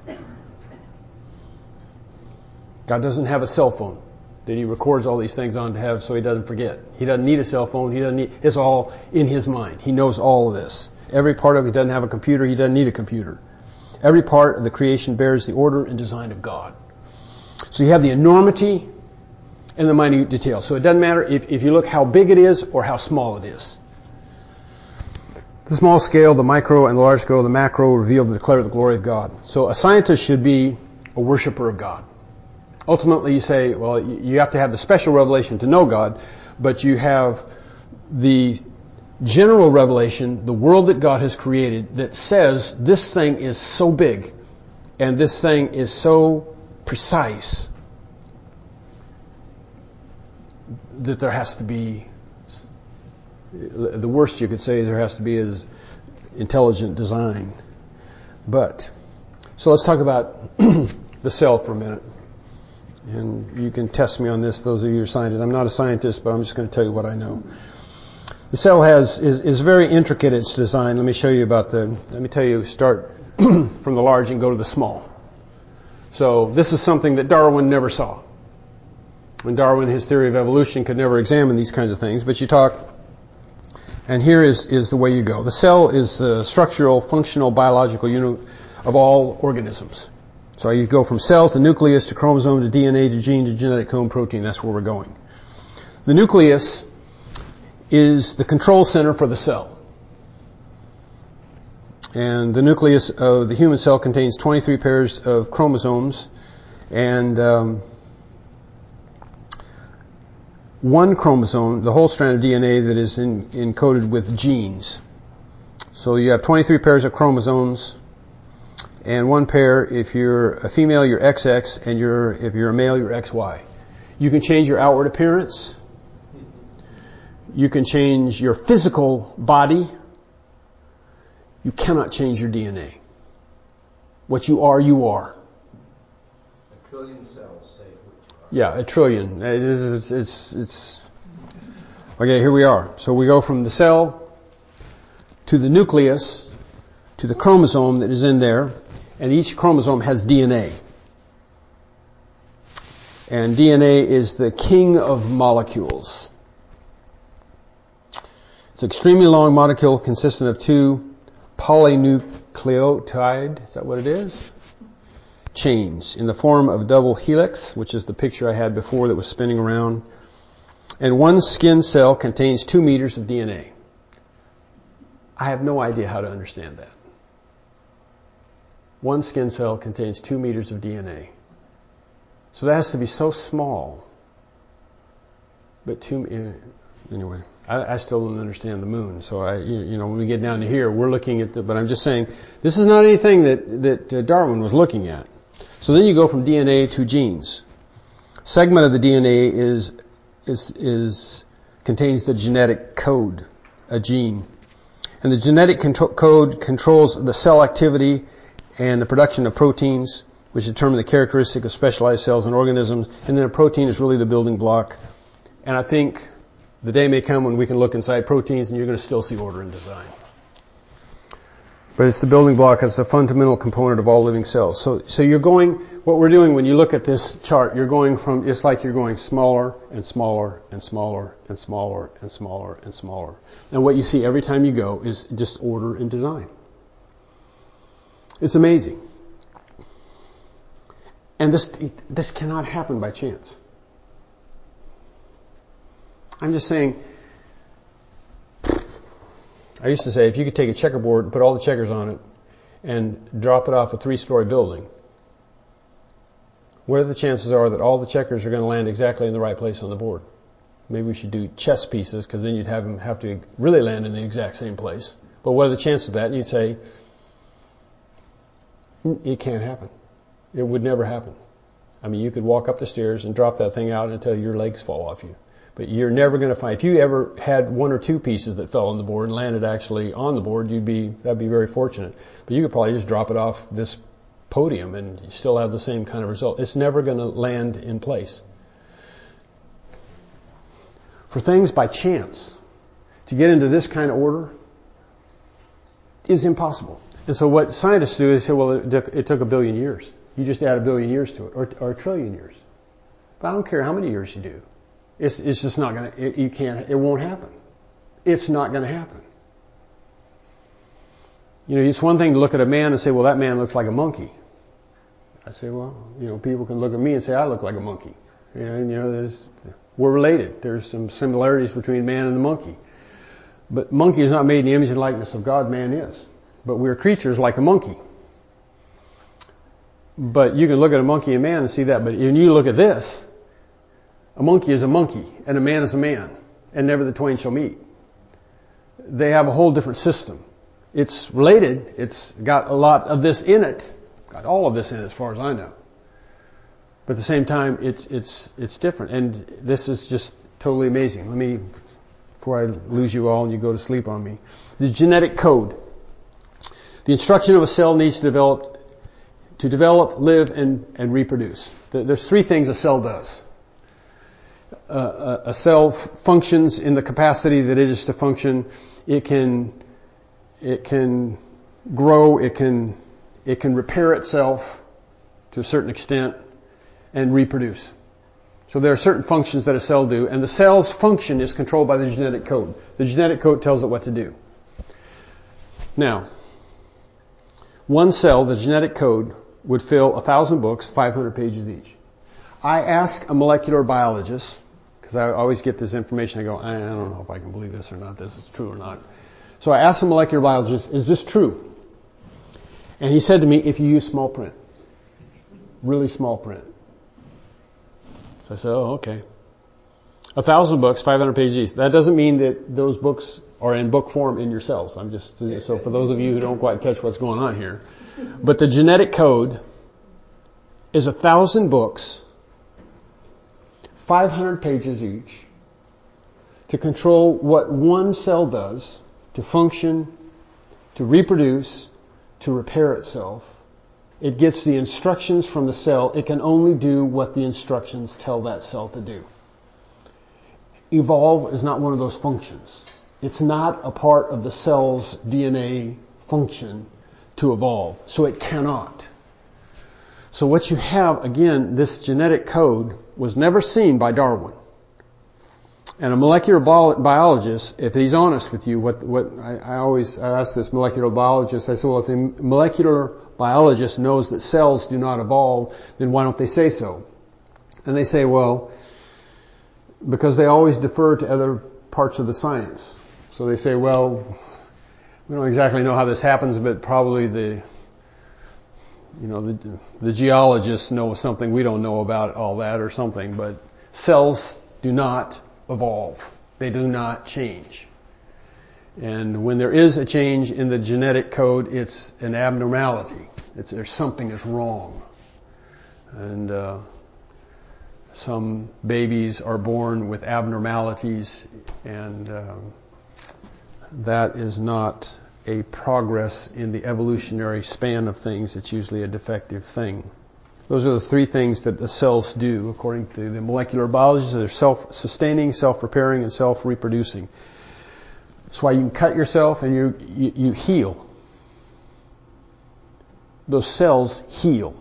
God doesn't have a cell phone that He records all these things on to have so He doesn't forget. He doesn't need a cell phone. It's all in His mind. He knows all of this. Every part of it. He doesn't have a computer. He doesn't need a computer. Every part of the creation bears the order and design of God. So you have the enormity and the minute detail. So it doesn't matter if you look how big it is or how small it is. The small scale, the micro, and the large scale, the macro reveal and declare the glory of God. So a scientist should be a worshiper of God. Ultimately, you say, well, you have to have the special revelation to know God, but you have the general revelation, the world that God has created, that says this thing is so big and this thing is so precise that there has to be, the worst you could say there has to be is intelligent design. So let's talk about the cell for a minute. And you can test me on this, those of you who are scientists. I'm not a scientist, but I'm just going to tell you what I know. The cell is very intricate, its design. Let me tell you, start from the large and go to the small. So this is something that Darwin never saw. And Darwin, his theory of evolution, could never examine these kinds of things. But you talk, and here is the way you go. The cell is the structural, functional, biological unit of all organisms. So you go from cell to nucleus to chromosome to DNA to gene to genetic code protein. That's where we're going. The nucleus is the control center for the cell. And the nucleus of the human cell contains 23 pairs of chromosomes, and one chromosome, the whole strand of DNA that is encoded with genes. So you have 23 pairs of chromosomes, and one pair, if you're a female, you're XX, and if you're a male, you're XY. You can change your outward appearance. You can change your physical body. You cannot change your DNA. What you are, you are. A trillion cells say what you are. Yeah, a trillion. It's okay, here we are. So we go from the cell to the nucleus to the chromosome that is in there, and each chromosome has DNA. And DNA is the king of molecules. It's an extremely long molecule consisting of two polynucleotide, is that what it is? Chains in the form of a double helix, which is the picture I had before that was spinning around. And one skin cell contains 2 meters of DNA. I have no idea how to understand that. One skin cell contains 2 meters of DNA. So that has to be so small. But anyway, I still don't understand the moon. So when we get down to here, we're looking at but I'm just saying, this is not anything that Darwin was looking at. So then you go from DNA to genes. Segment of the DNA contains the genetic code, a gene. And the genetic code controls the cell activity and the production of proteins, which determine the characteristic of specialized cells and organisms. And then a protein is really the building block. And I think the day may come when we can look inside proteins and you're going to still see order and design. But it's the building block. It's a fundamental component of all living cells. So you're going, what we're doing when you look at this chart, you're going from, it's like you're going smaller and smaller and smaller and smaller and smaller and smaller. And what you see every time you go is just order and design. It's amazing. And this cannot happen by chance. I'm just saying, I used to say if you could take a checkerboard and put all the checkers on it and drop it off a 3-story building, what are the chances are that all the checkers are going to land exactly in the right place on the board? Maybe we should do chess pieces, because then you'd have them have to really land in the exact same place. But what are the chances of that? And you'd say, it can't happen. It would never happen. I mean, you could walk up the stairs and drop that thing out until your legs fall off you. But you're never going to find, if you ever had 1 or 2 pieces that fell on the board and landed actually on the board, that'd be very fortunate. But you could probably just drop it off this podium and you still have the same kind of result. It's never going to land in place. For things by chance to get into this kind of order is impossible. And so what scientists do is say, well, it took 1 billion years. You just add 1 billion years to it, or 1 trillion years. But I don't care how many years you do. It's just not going to, it won't happen. It's not going to happen. It's one thing to look at a man and say, well, that man looks like a monkey. I say, well, people can look at me and say, I look like a monkey. We're related. There's some similarities between man and the monkey. But monkey is not made in the image and likeness of God, man is. But we're creatures like a monkey. But you can look at a monkey and man and see that. But when you look at this, a monkey is a monkey and a man is a man, and never the twain shall meet. They have a whole different system. It's related. It's got a lot of this in it. Got all of this in it as far as I know. But at the same time, it's different. And this is just totally amazing. Before I lose you all and you go to sleep on me. The genetic code. The instruction of a cell needs to develop, live, and reproduce. There's 3 things a cell does. a cell functions in the capacity that it is to function. It can grow. It can repair itself to a certain extent and reproduce. So there are certain functions that a cell do, and the cell's function is controlled by the genetic code. The genetic code tells it what to do. Now, one cell, the genetic code, would fill 1,000 books, 500 pages each. I ask a molecular biologist, because I always get this information, I go, I don't know if I can believe this or not, this is true or not. So I asked a molecular biologist, is this true? And he said to me, if you use small print, really small print. So I said, oh, okay. 1,000 books, 500 pages each. That doesn't mean that those books are in book form in your cells. So for those of you who don't quite catch what's going on here. But the genetic code is 1,000 books, 500 pages each, to control what one cell does, to function, to reproduce, to repair itself. It gets the instructions from the cell. It can only do what the instructions tell that cell to do. Evolve is not one of those functions. It's not a part of the cell's DNA function to evolve. So it cannot. So what you have, again, this genetic code was never seen by Darwin. And a molecular biologist, if he's honest with you, I ask this molecular biologist, I say, well, if the molecular biologist knows that cells do not evolve, then why don't they say so? And they say, well, because they always defer to other parts of the science. So they say, well, we don't exactly know how this happens, but probably the geologists know something we don't know about all that or something, but cells do not evolve. They do not change. And when there is a change in the genetic code, it's an abnormality. There's something is wrong. And some babies are born with abnormalities, and that is not a progress in the evolutionary span of things. It's usually a defective thing. Those are the three things that the cells do, according to the molecular biologists. They're self-sustaining, self-repairing, and self-reproducing. That's why you can cut yourself and you heal. Those cells heal.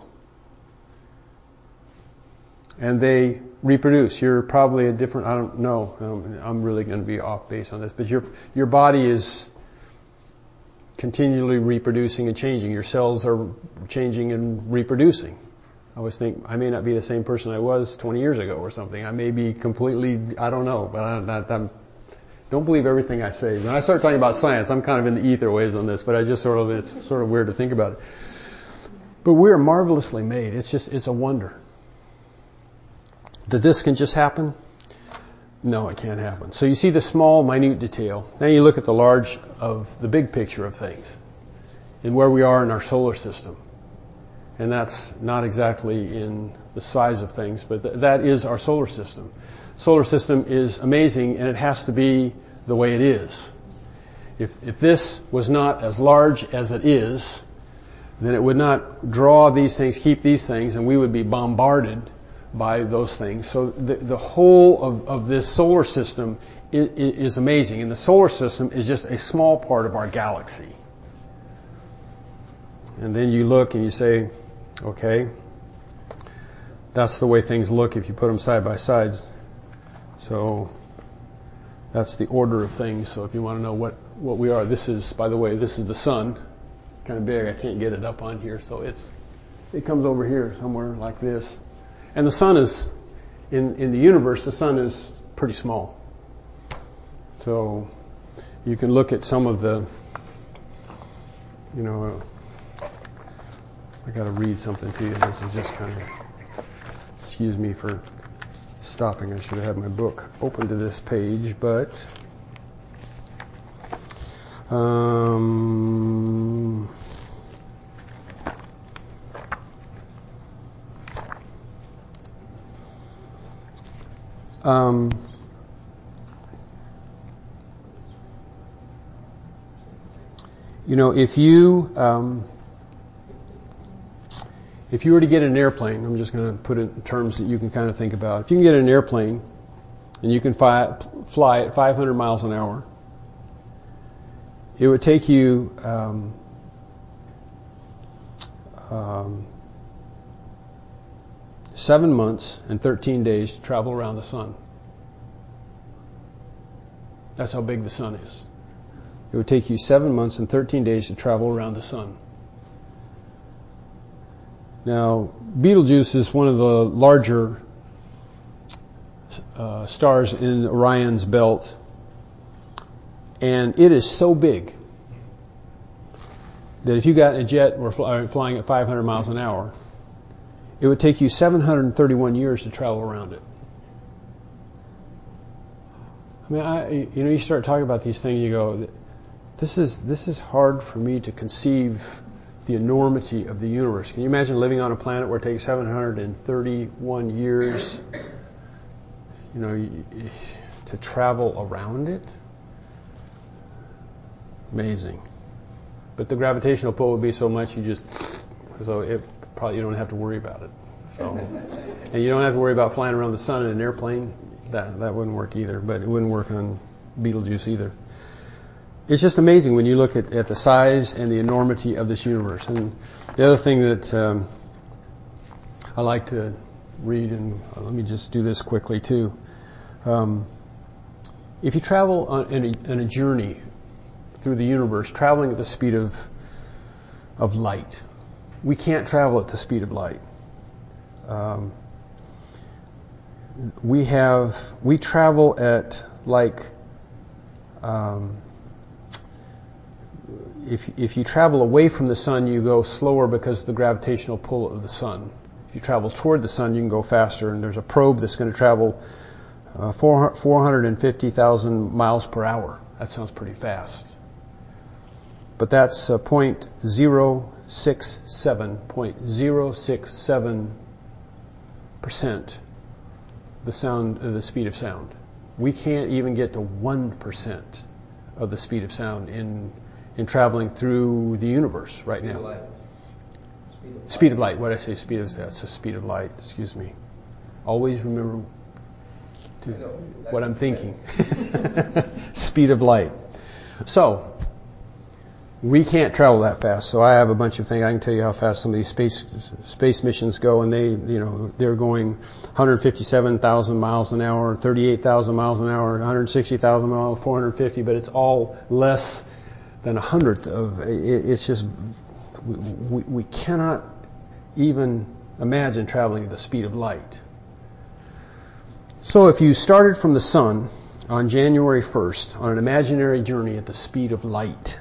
And they reproduce. You're probably a different, I don't know, I'm really going to be off base on this, but your body is continually reproducing and changing. Your cells are changing and reproducing. I always think I may not be the same person I was 20 years ago or something. I may be completely, I don't know, but I don't believe everything I say. When I start talking about science, I'm kind of in the ether ways on this, but it's sort of weird to think about it. But we're marvelously made. It's a wonder. That this can just happen? No, it can't happen. So you see the small, minute detail. Then you look at the big picture of things and where we are in our solar system. And that's not exactly in the size of things, but that is our solar system. Solar system is amazing, and it has to be the way it is. If this was not as large as it is, then it would not draw these things, keep these things, and we would be bombarded by those things. So the whole of this solar system is amazing, and the solar system is just a small part of our galaxy. And then you look and you say, okay, that's the way things look if you put them side by side. So that's the order of things. So if you want to know what we are, this is the sun. Kind of big, I can't get it up on here. So it comes over here somewhere like this. And the sun is, in the universe, the sun is pretty small. So you can look at some of the, I got to read something to you. This is just kind of, excuse me for stopping. I should have had my book open to this page, but if you were to get in an airplane, I'm just going to put it in terms that you can kind of think about. If you can get in an airplane and you can fly at 500 miles an hour, it would take you 7 months and 13 days to travel around the sun. That's how big the sun is. It would take you 7 months and 13 days to travel around the sun. Now, Betelgeuse is one of the larger stars in Orion's belt, and it is so big that if you got in a jet or flying at 500 miles an hour, it would take you 731 years to travel around it. I mean, you start talking about these things, you go, this is hard for me to conceive the enormity of the universe. Can you imagine living on a planet where it takes 731 years, to travel around it? Amazing. But the gravitational pull would be so much you don't have to worry about it. So, and you don't have to worry about flying around the sun in an airplane. That wouldn't work either, but it wouldn't work on Betelgeuse either. It's just amazing when you look at the size and the enormity of this universe. And the other thing that I like to read, and let me just do this quickly too. If you travel in a journey through the universe, traveling at the speed of light, we can't travel at the speed of light. We travel at if you travel away from the sun, you go slower because of the gravitational pull of the sun. If you travel toward the sun, you can go faster. And there's a probe that's going to travel 450,000 miles per hour. That sounds pretty fast. But that's 0.067% the speed of sound. We can't even get to 1% of the speed of sound in traveling through the universe right now. Speed of light. What did I say? That's the speed of light. Excuse me. Always remember what I'm thinking. Speed of light. So we can't travel that fast. So I have a bunch of things. I can tell you how fast some of these space missions go, and they're going 157,000 miles an hour, 38,000 miles an hour, 160,000 miles, 450, but it's all less than 100th of it. It's just we cannot even imagine traveling at the speed of light. So if you started from the sun on January 1st on an imaginary journey at the speed of light,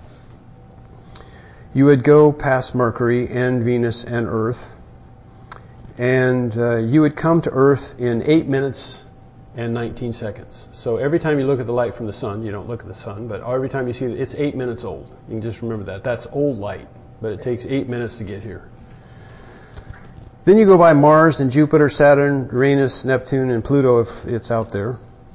you would go past Mercury and Venus and Earth, and you would come to Earth in 8 minutes and 19 seconds. So every time you look at the light from the sun, you don't look at the sun, but every time you see it, it's 8 minutes old. You can just remember that. That's old light, but it takes 8 minutes to get here. Then you go by Mars and Jupiter, Saturn, Uranus, Neptune, and Pluto if it's out there.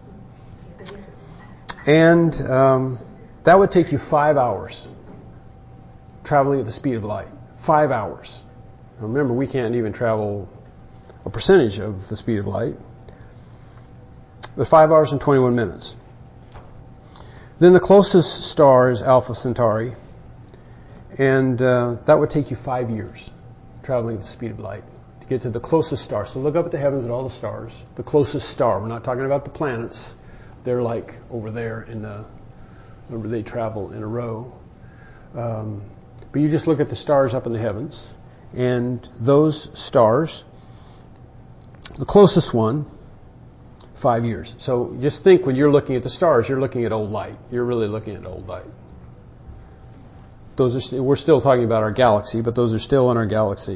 And that would take you 5 hours traveling at the speed of light. 5 hours. Now remember, we can't even travel a percentage of the speed of light. But 5 hours and 21 minutes. Then the closest star is Alpha Centauri, and that would take you 5 years traveling at the speed of light to get to the closest star. So look up at the heavens at all the stars. The closest star. We're not talking about the planets. They're like over there remember they travel in a row. But you just look at the stars up in the heavens, and those stars, the closest one, 5 years. So just think when you're looking at the stars, you're looking at old light. You're really looking at old light. We're still talking about our galaxy, but those are still in our galaxy.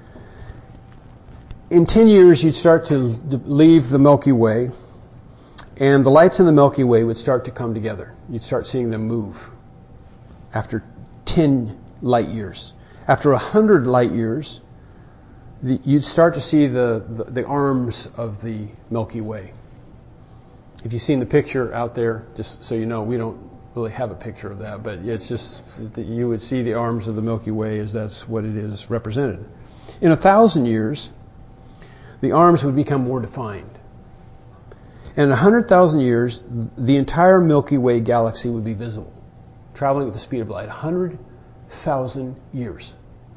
In 10 years, you'd start to leave the Milky Way, and the lights in the Milky Way would start to come together. You'd start seeing them move after 10 light years. After 100 light years, you'd start to see the arms of the Milky Way. If you've seen the picture out there, just so you know, we don't really have a picture of that, but it's just that you would see the arms of the Milky Way as that's what it is represented. In 1,000 years, the arms would become more defined. And in 100,000 years, the entire Milky Way galaxy would be visible, traveling at the speed of light. 100,000 years.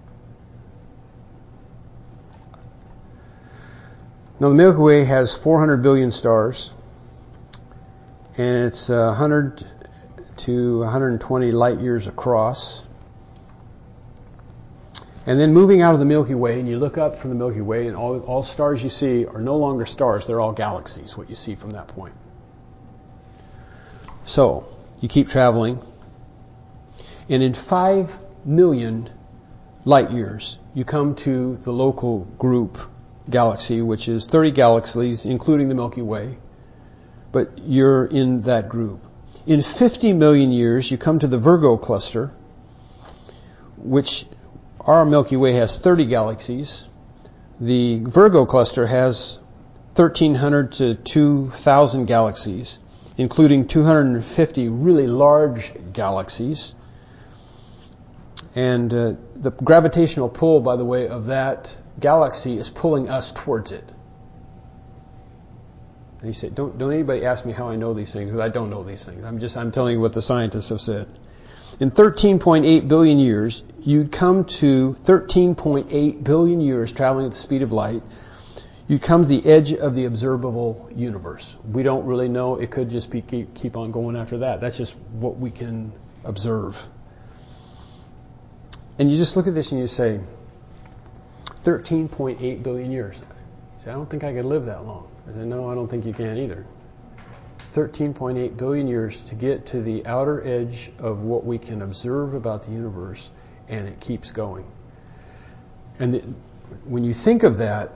Now, the Milky Way has 400 billion stars, and it's 100 to 120 light years across. And then moving out of the Milky Way, and you look up from the Milky Way, and all stars you see are no longer stars, they're all galaxies, what you see from that point. So, you keep traveling, and in 5 million light years, you come to the local group galaxy, which is 30 galaxies, including the Milky Way, but you're in that group. In 50 million years, you come to the Virgo cluster, which our Milky Way has 30 galaxies. The Virgo cluster has 1,300 to 2,000 galaxies, including 250 really large galaxies. And the gravitational pull, by the way, of that galaxy is pulling us towards it. And you say, don't anybody ask me how I know these things, because I don't know these things. I'm telling you what the scientists have said. In 13.8 billion years, you'd come to 13.8 billion years traveling at the speed of light. You'd come to the edge of the observable universe. We don't really know. It could just be keep on going after that. That's just what we can observe. And you just look at this and you say, 13.8 billion years. You say, I don't think I could live that long. I say, no, I don't think you can either. 13.8 billion years to get to the outer edge of what we can observe about the universe, and it keeps going. And when you think of that,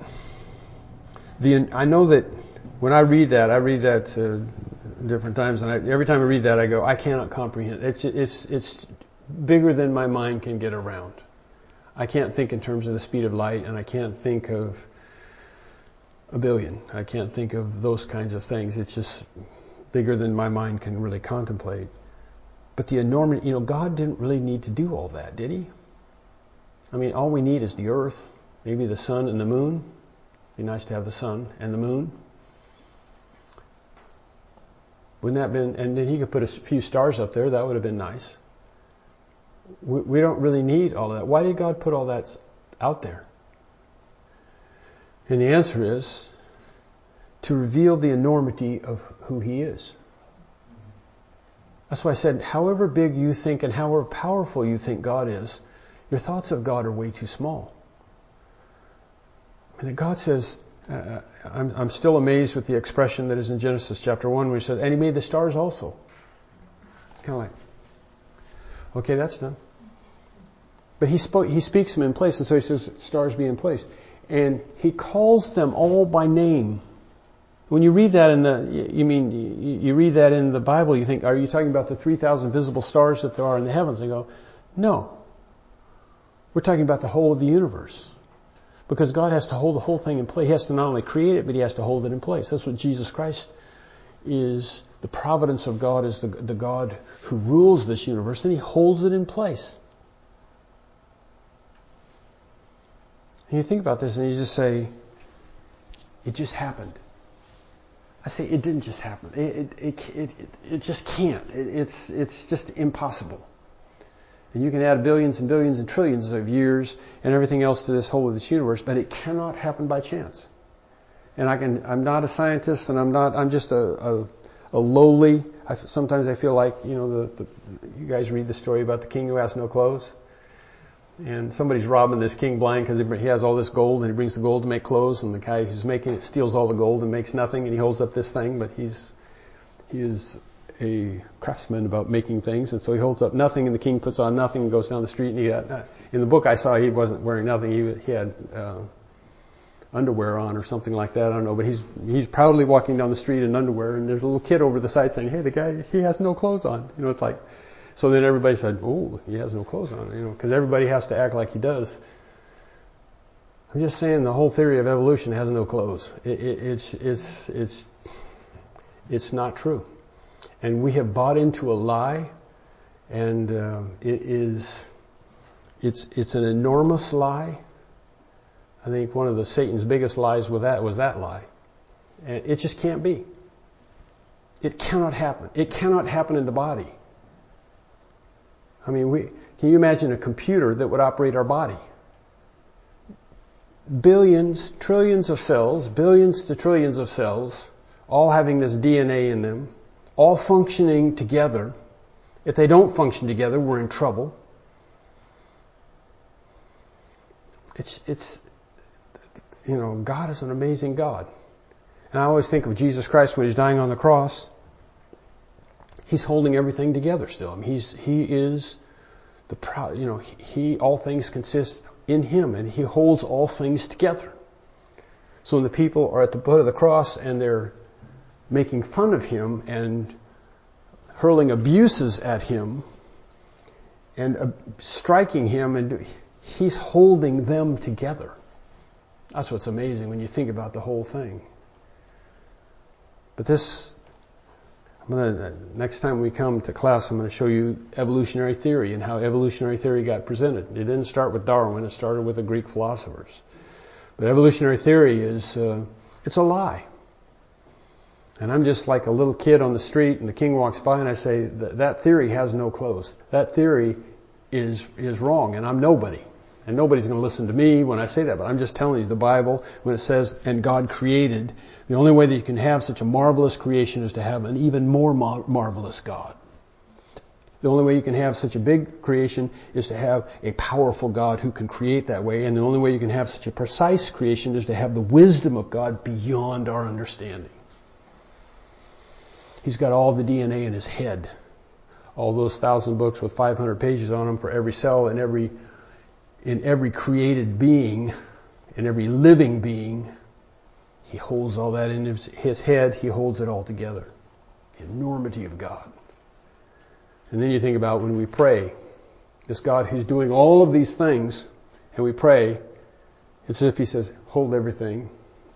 I know that when I read that different times, and every time I read that, I go, I cannot comprehend. It's bigger than my mind can get around. I can't think in terms of the speed of light, and I can't think of a billion. I can't think of those kinds of things. It's just bigger than my mind can really contemplate. But the enormity, God didn't really need to do all that, did he? I mean, all we need is the earth, maybe the sun and the moon. It'd be nice to have the sun and the moon. Wouldn't that have been, and then he could put a few stars up there, that would have been nice. We don't really need all that. Why did God put all that out there? And the answer is to reveal the enormity of who he is. That's why I said, however big you think and however powerful you think God is, your thoughts of God are way too small. And God says, I'm still amazed with the expression that is in Genesis chapter 1 where he says, and he made the stars also. It's kind of like, okay, that's done. But he speaks them in place, and so he says, stars be in place. And he calls them all by name. When you read that you read that in the Bible, you think, are you talking about the 3,000 visible stars that there are in the heavens? And you go, no. We're talking about the whole of the universe. Because God has to hold the whole thing in place. He has to not only create it, but he has to hold it in place. That's what Jesus Christ is. The providence of God is the God who rules this universe, and he holds it in place. And you think about this and you just say, it just happened. I say, it didn't just happen. It just can't. It's just impossible. And you can add billions and billions and trillions of years and everything else to this whole of this universe, but it cannot happen by chance. And I'm not a scientist, and I'm just a lowly, sometimes I feel like, you guys read the story about the king who has no clothes. And somebody's robbing this king blind because he has all this gold, and he brings the gold to make clothes, and the guy who's making it steals all the gold and makes nothing, and he holds up this thing, but he is a craftsman about making things, and so he holds up nothing, and the king puts on nothing and goes down the street, and in the book I saw he wasn't wearing nothing, he had underwear on or something like that, I don't know, but he's proudly walking down the street in underwear, and there's a little kid over the side saying, hey, the guy, he has no clothes on. It's like, so then everybody said, oh, he has no clothes on, because everybody has to act like he does. I'm just saying the whole theory of evolution has no clothes. It's not true. And we have bought into a lie, and it's an enormous lie. I think one of Satan's biggest lies was that lie. And it just can't be. It cannot happen. It cannot happen in the body. I mean, can you imagine a computer that would operate our body? Billions, trillions of cells, billions to trillions of cells, all having this DNA in them, all functioning together. If they don't function together, we're in trouble. It's God is an amazing God. And I always think of Jesus Christ when He's dying on the cross. He's holding everything together still. I mean, He is all things consist in Him, and He holds all things together. So when the people are at the foot of the cross and they're making fun of Him and hurling abuses at Him and striking Him, and He's holding them together. That's what's amazing when you think about the whole thing. But next time we come to class, I'm going to show you evolutionary theory and how evolutionary theory got presented. It didn't start with Darwin, it started with the Greek philosophers. But evolutionary theory is, it's a lie. And I'm just like a little kid on the street and the king walks by and I say, that theory has no clothes. That theory is wrong and I'm nobody. And nobody's going to listen to me when I say that, but I'm just telling you the Bible, when it says, and God created, the only way that you can have such a marvelous creation is to have an even more marvelous God. The only way you can have such a big creation is to have a powerful God who can create that way. And the only way you can have such a precise creation is to have the wisdom of God beyond our understanding. He's got all the DNA in His head. All those 1,000 books with 500 pages on them for every cell and in every created being, in every living being. He holds all that in His head. He holds it all together. The enormity of God. And then you think about when we pray, this God who's doing all of these things, and we pray, it's as if He says, hold everything.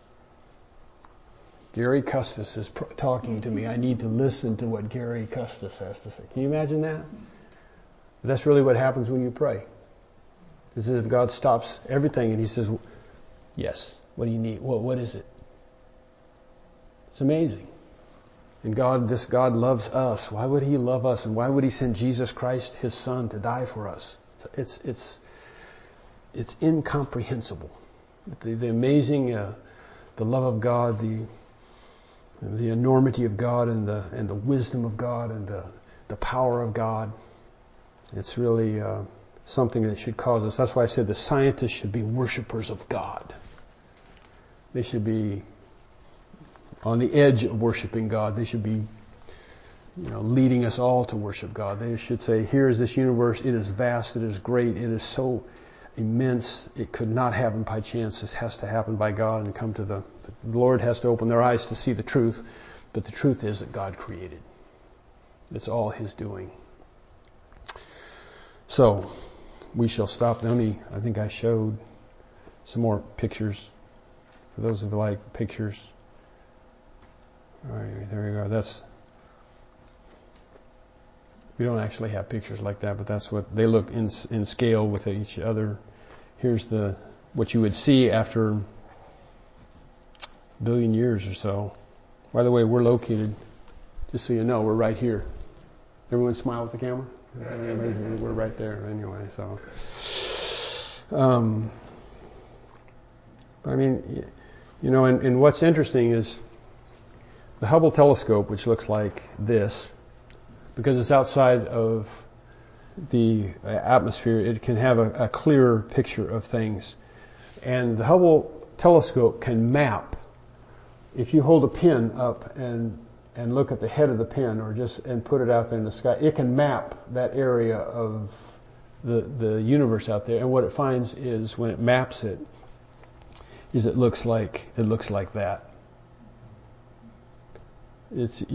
Gary Custis is talking to me. I need to listen to what Gary Custis has to say. Can you imagine that? That's really what happens when you pray. It's as if God stops everything and He says, yes, what do you need? What is it? It's amazing. And this God loves us. Why would He love us? And why would He send Jesus Christ, His Son, to die for us? It's incomprehensible. The amazing, the love of God, the enormity of God, and the wisdom of God, and the power of God. It's really something that should cause us. That's why I said the scientists should be worshipers of God. They should be on the edge of worshiping God. They should be, leading us all to worship God. They should say, here is this universe. It is vast. It is great. It is so immense. It could not happen by chance. This has to happen by God and come to the Lord has to open their eyes to see the truth. But the truth is that God created. It's all His doing. So, we shall stop. I think I showed some more pictures for those who like pictures. All right, there we go. We don't actually have pictures like that, but that's what they look in scale with each other. Here's what you would see after a billion years or so. By the way, we're located, just so you know, we're right here. Everyone smile with the camera? We're right there anyway, so. And what's interesting is the Hubble telescope, which looks like this, because it's outside of the atmosphere, it can have a clearer picture of things. And the Hubble telescope can map. If you hold a pin up and look at the head of the pin and put it out there in the sky, it can map that area of the universe out there. And what it finds is when it maps it, is it looks like that. It's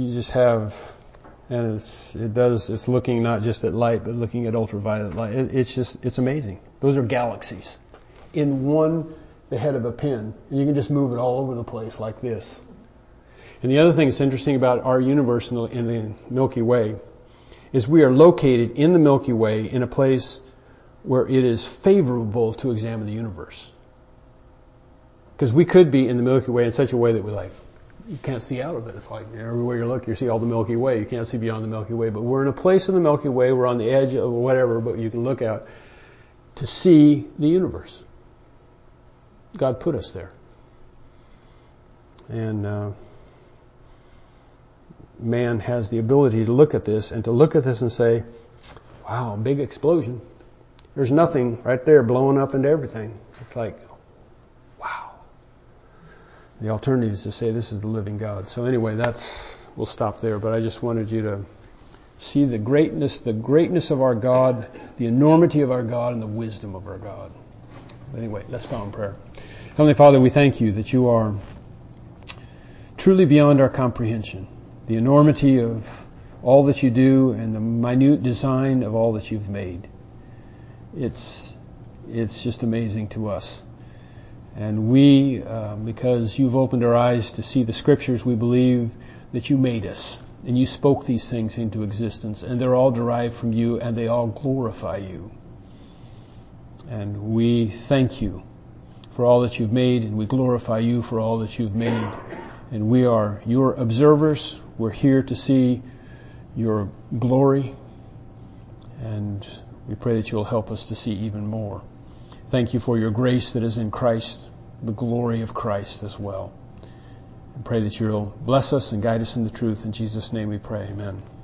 looking not just at light, but looking at ultraviolet light. It's amazing. Those are galaxies in the head of a pin, and you can just move it all over the place like this. And the other thing that's interesting about our universe in the Milky Way is we are located in the Milky Way in a place where it is favorable to examine the universe. Because we could be in the Milky Way in such a way that we're like, you can't see out of it. It's like everywhere you look, you see all the Milky Way. You can't see beyond the Milky Way. But we're in a place in the Milky Way. We're on the edge of whatever, but you can look out to see the universe. God put us there. And man has the ability to look at this and say, wow, big explosion. There's nothing right there blowing up into everything. It's like, wow. The alternative is to say this is the living God. So anyway, we'll stop there, but I just wanted you to see the greatness of our God, the enormity of our God, and the wisdom of our God. Anyway, let's go in prayer. Heavenly Father, we thank you that you are truly beyond our comprehension. The enormity of all that you do and the minute design of all that you've made. It's just amazing to us. And we, because you've opened our eyes to see the Scriptures, we believe that you made us and you spoke these things into existence, and they're all derived from you and they all glorify you. And we thank you for all that you've made, and we glorify you for all that you've made. And we are your observers. We're here to see your glory, and we pray that you'll help us to see even more. Thank you for your grace that is in Christ, the glory of Christ as well. And pray that you'll bless us and guide us in the truth. In Jesus' name we pray. Amen.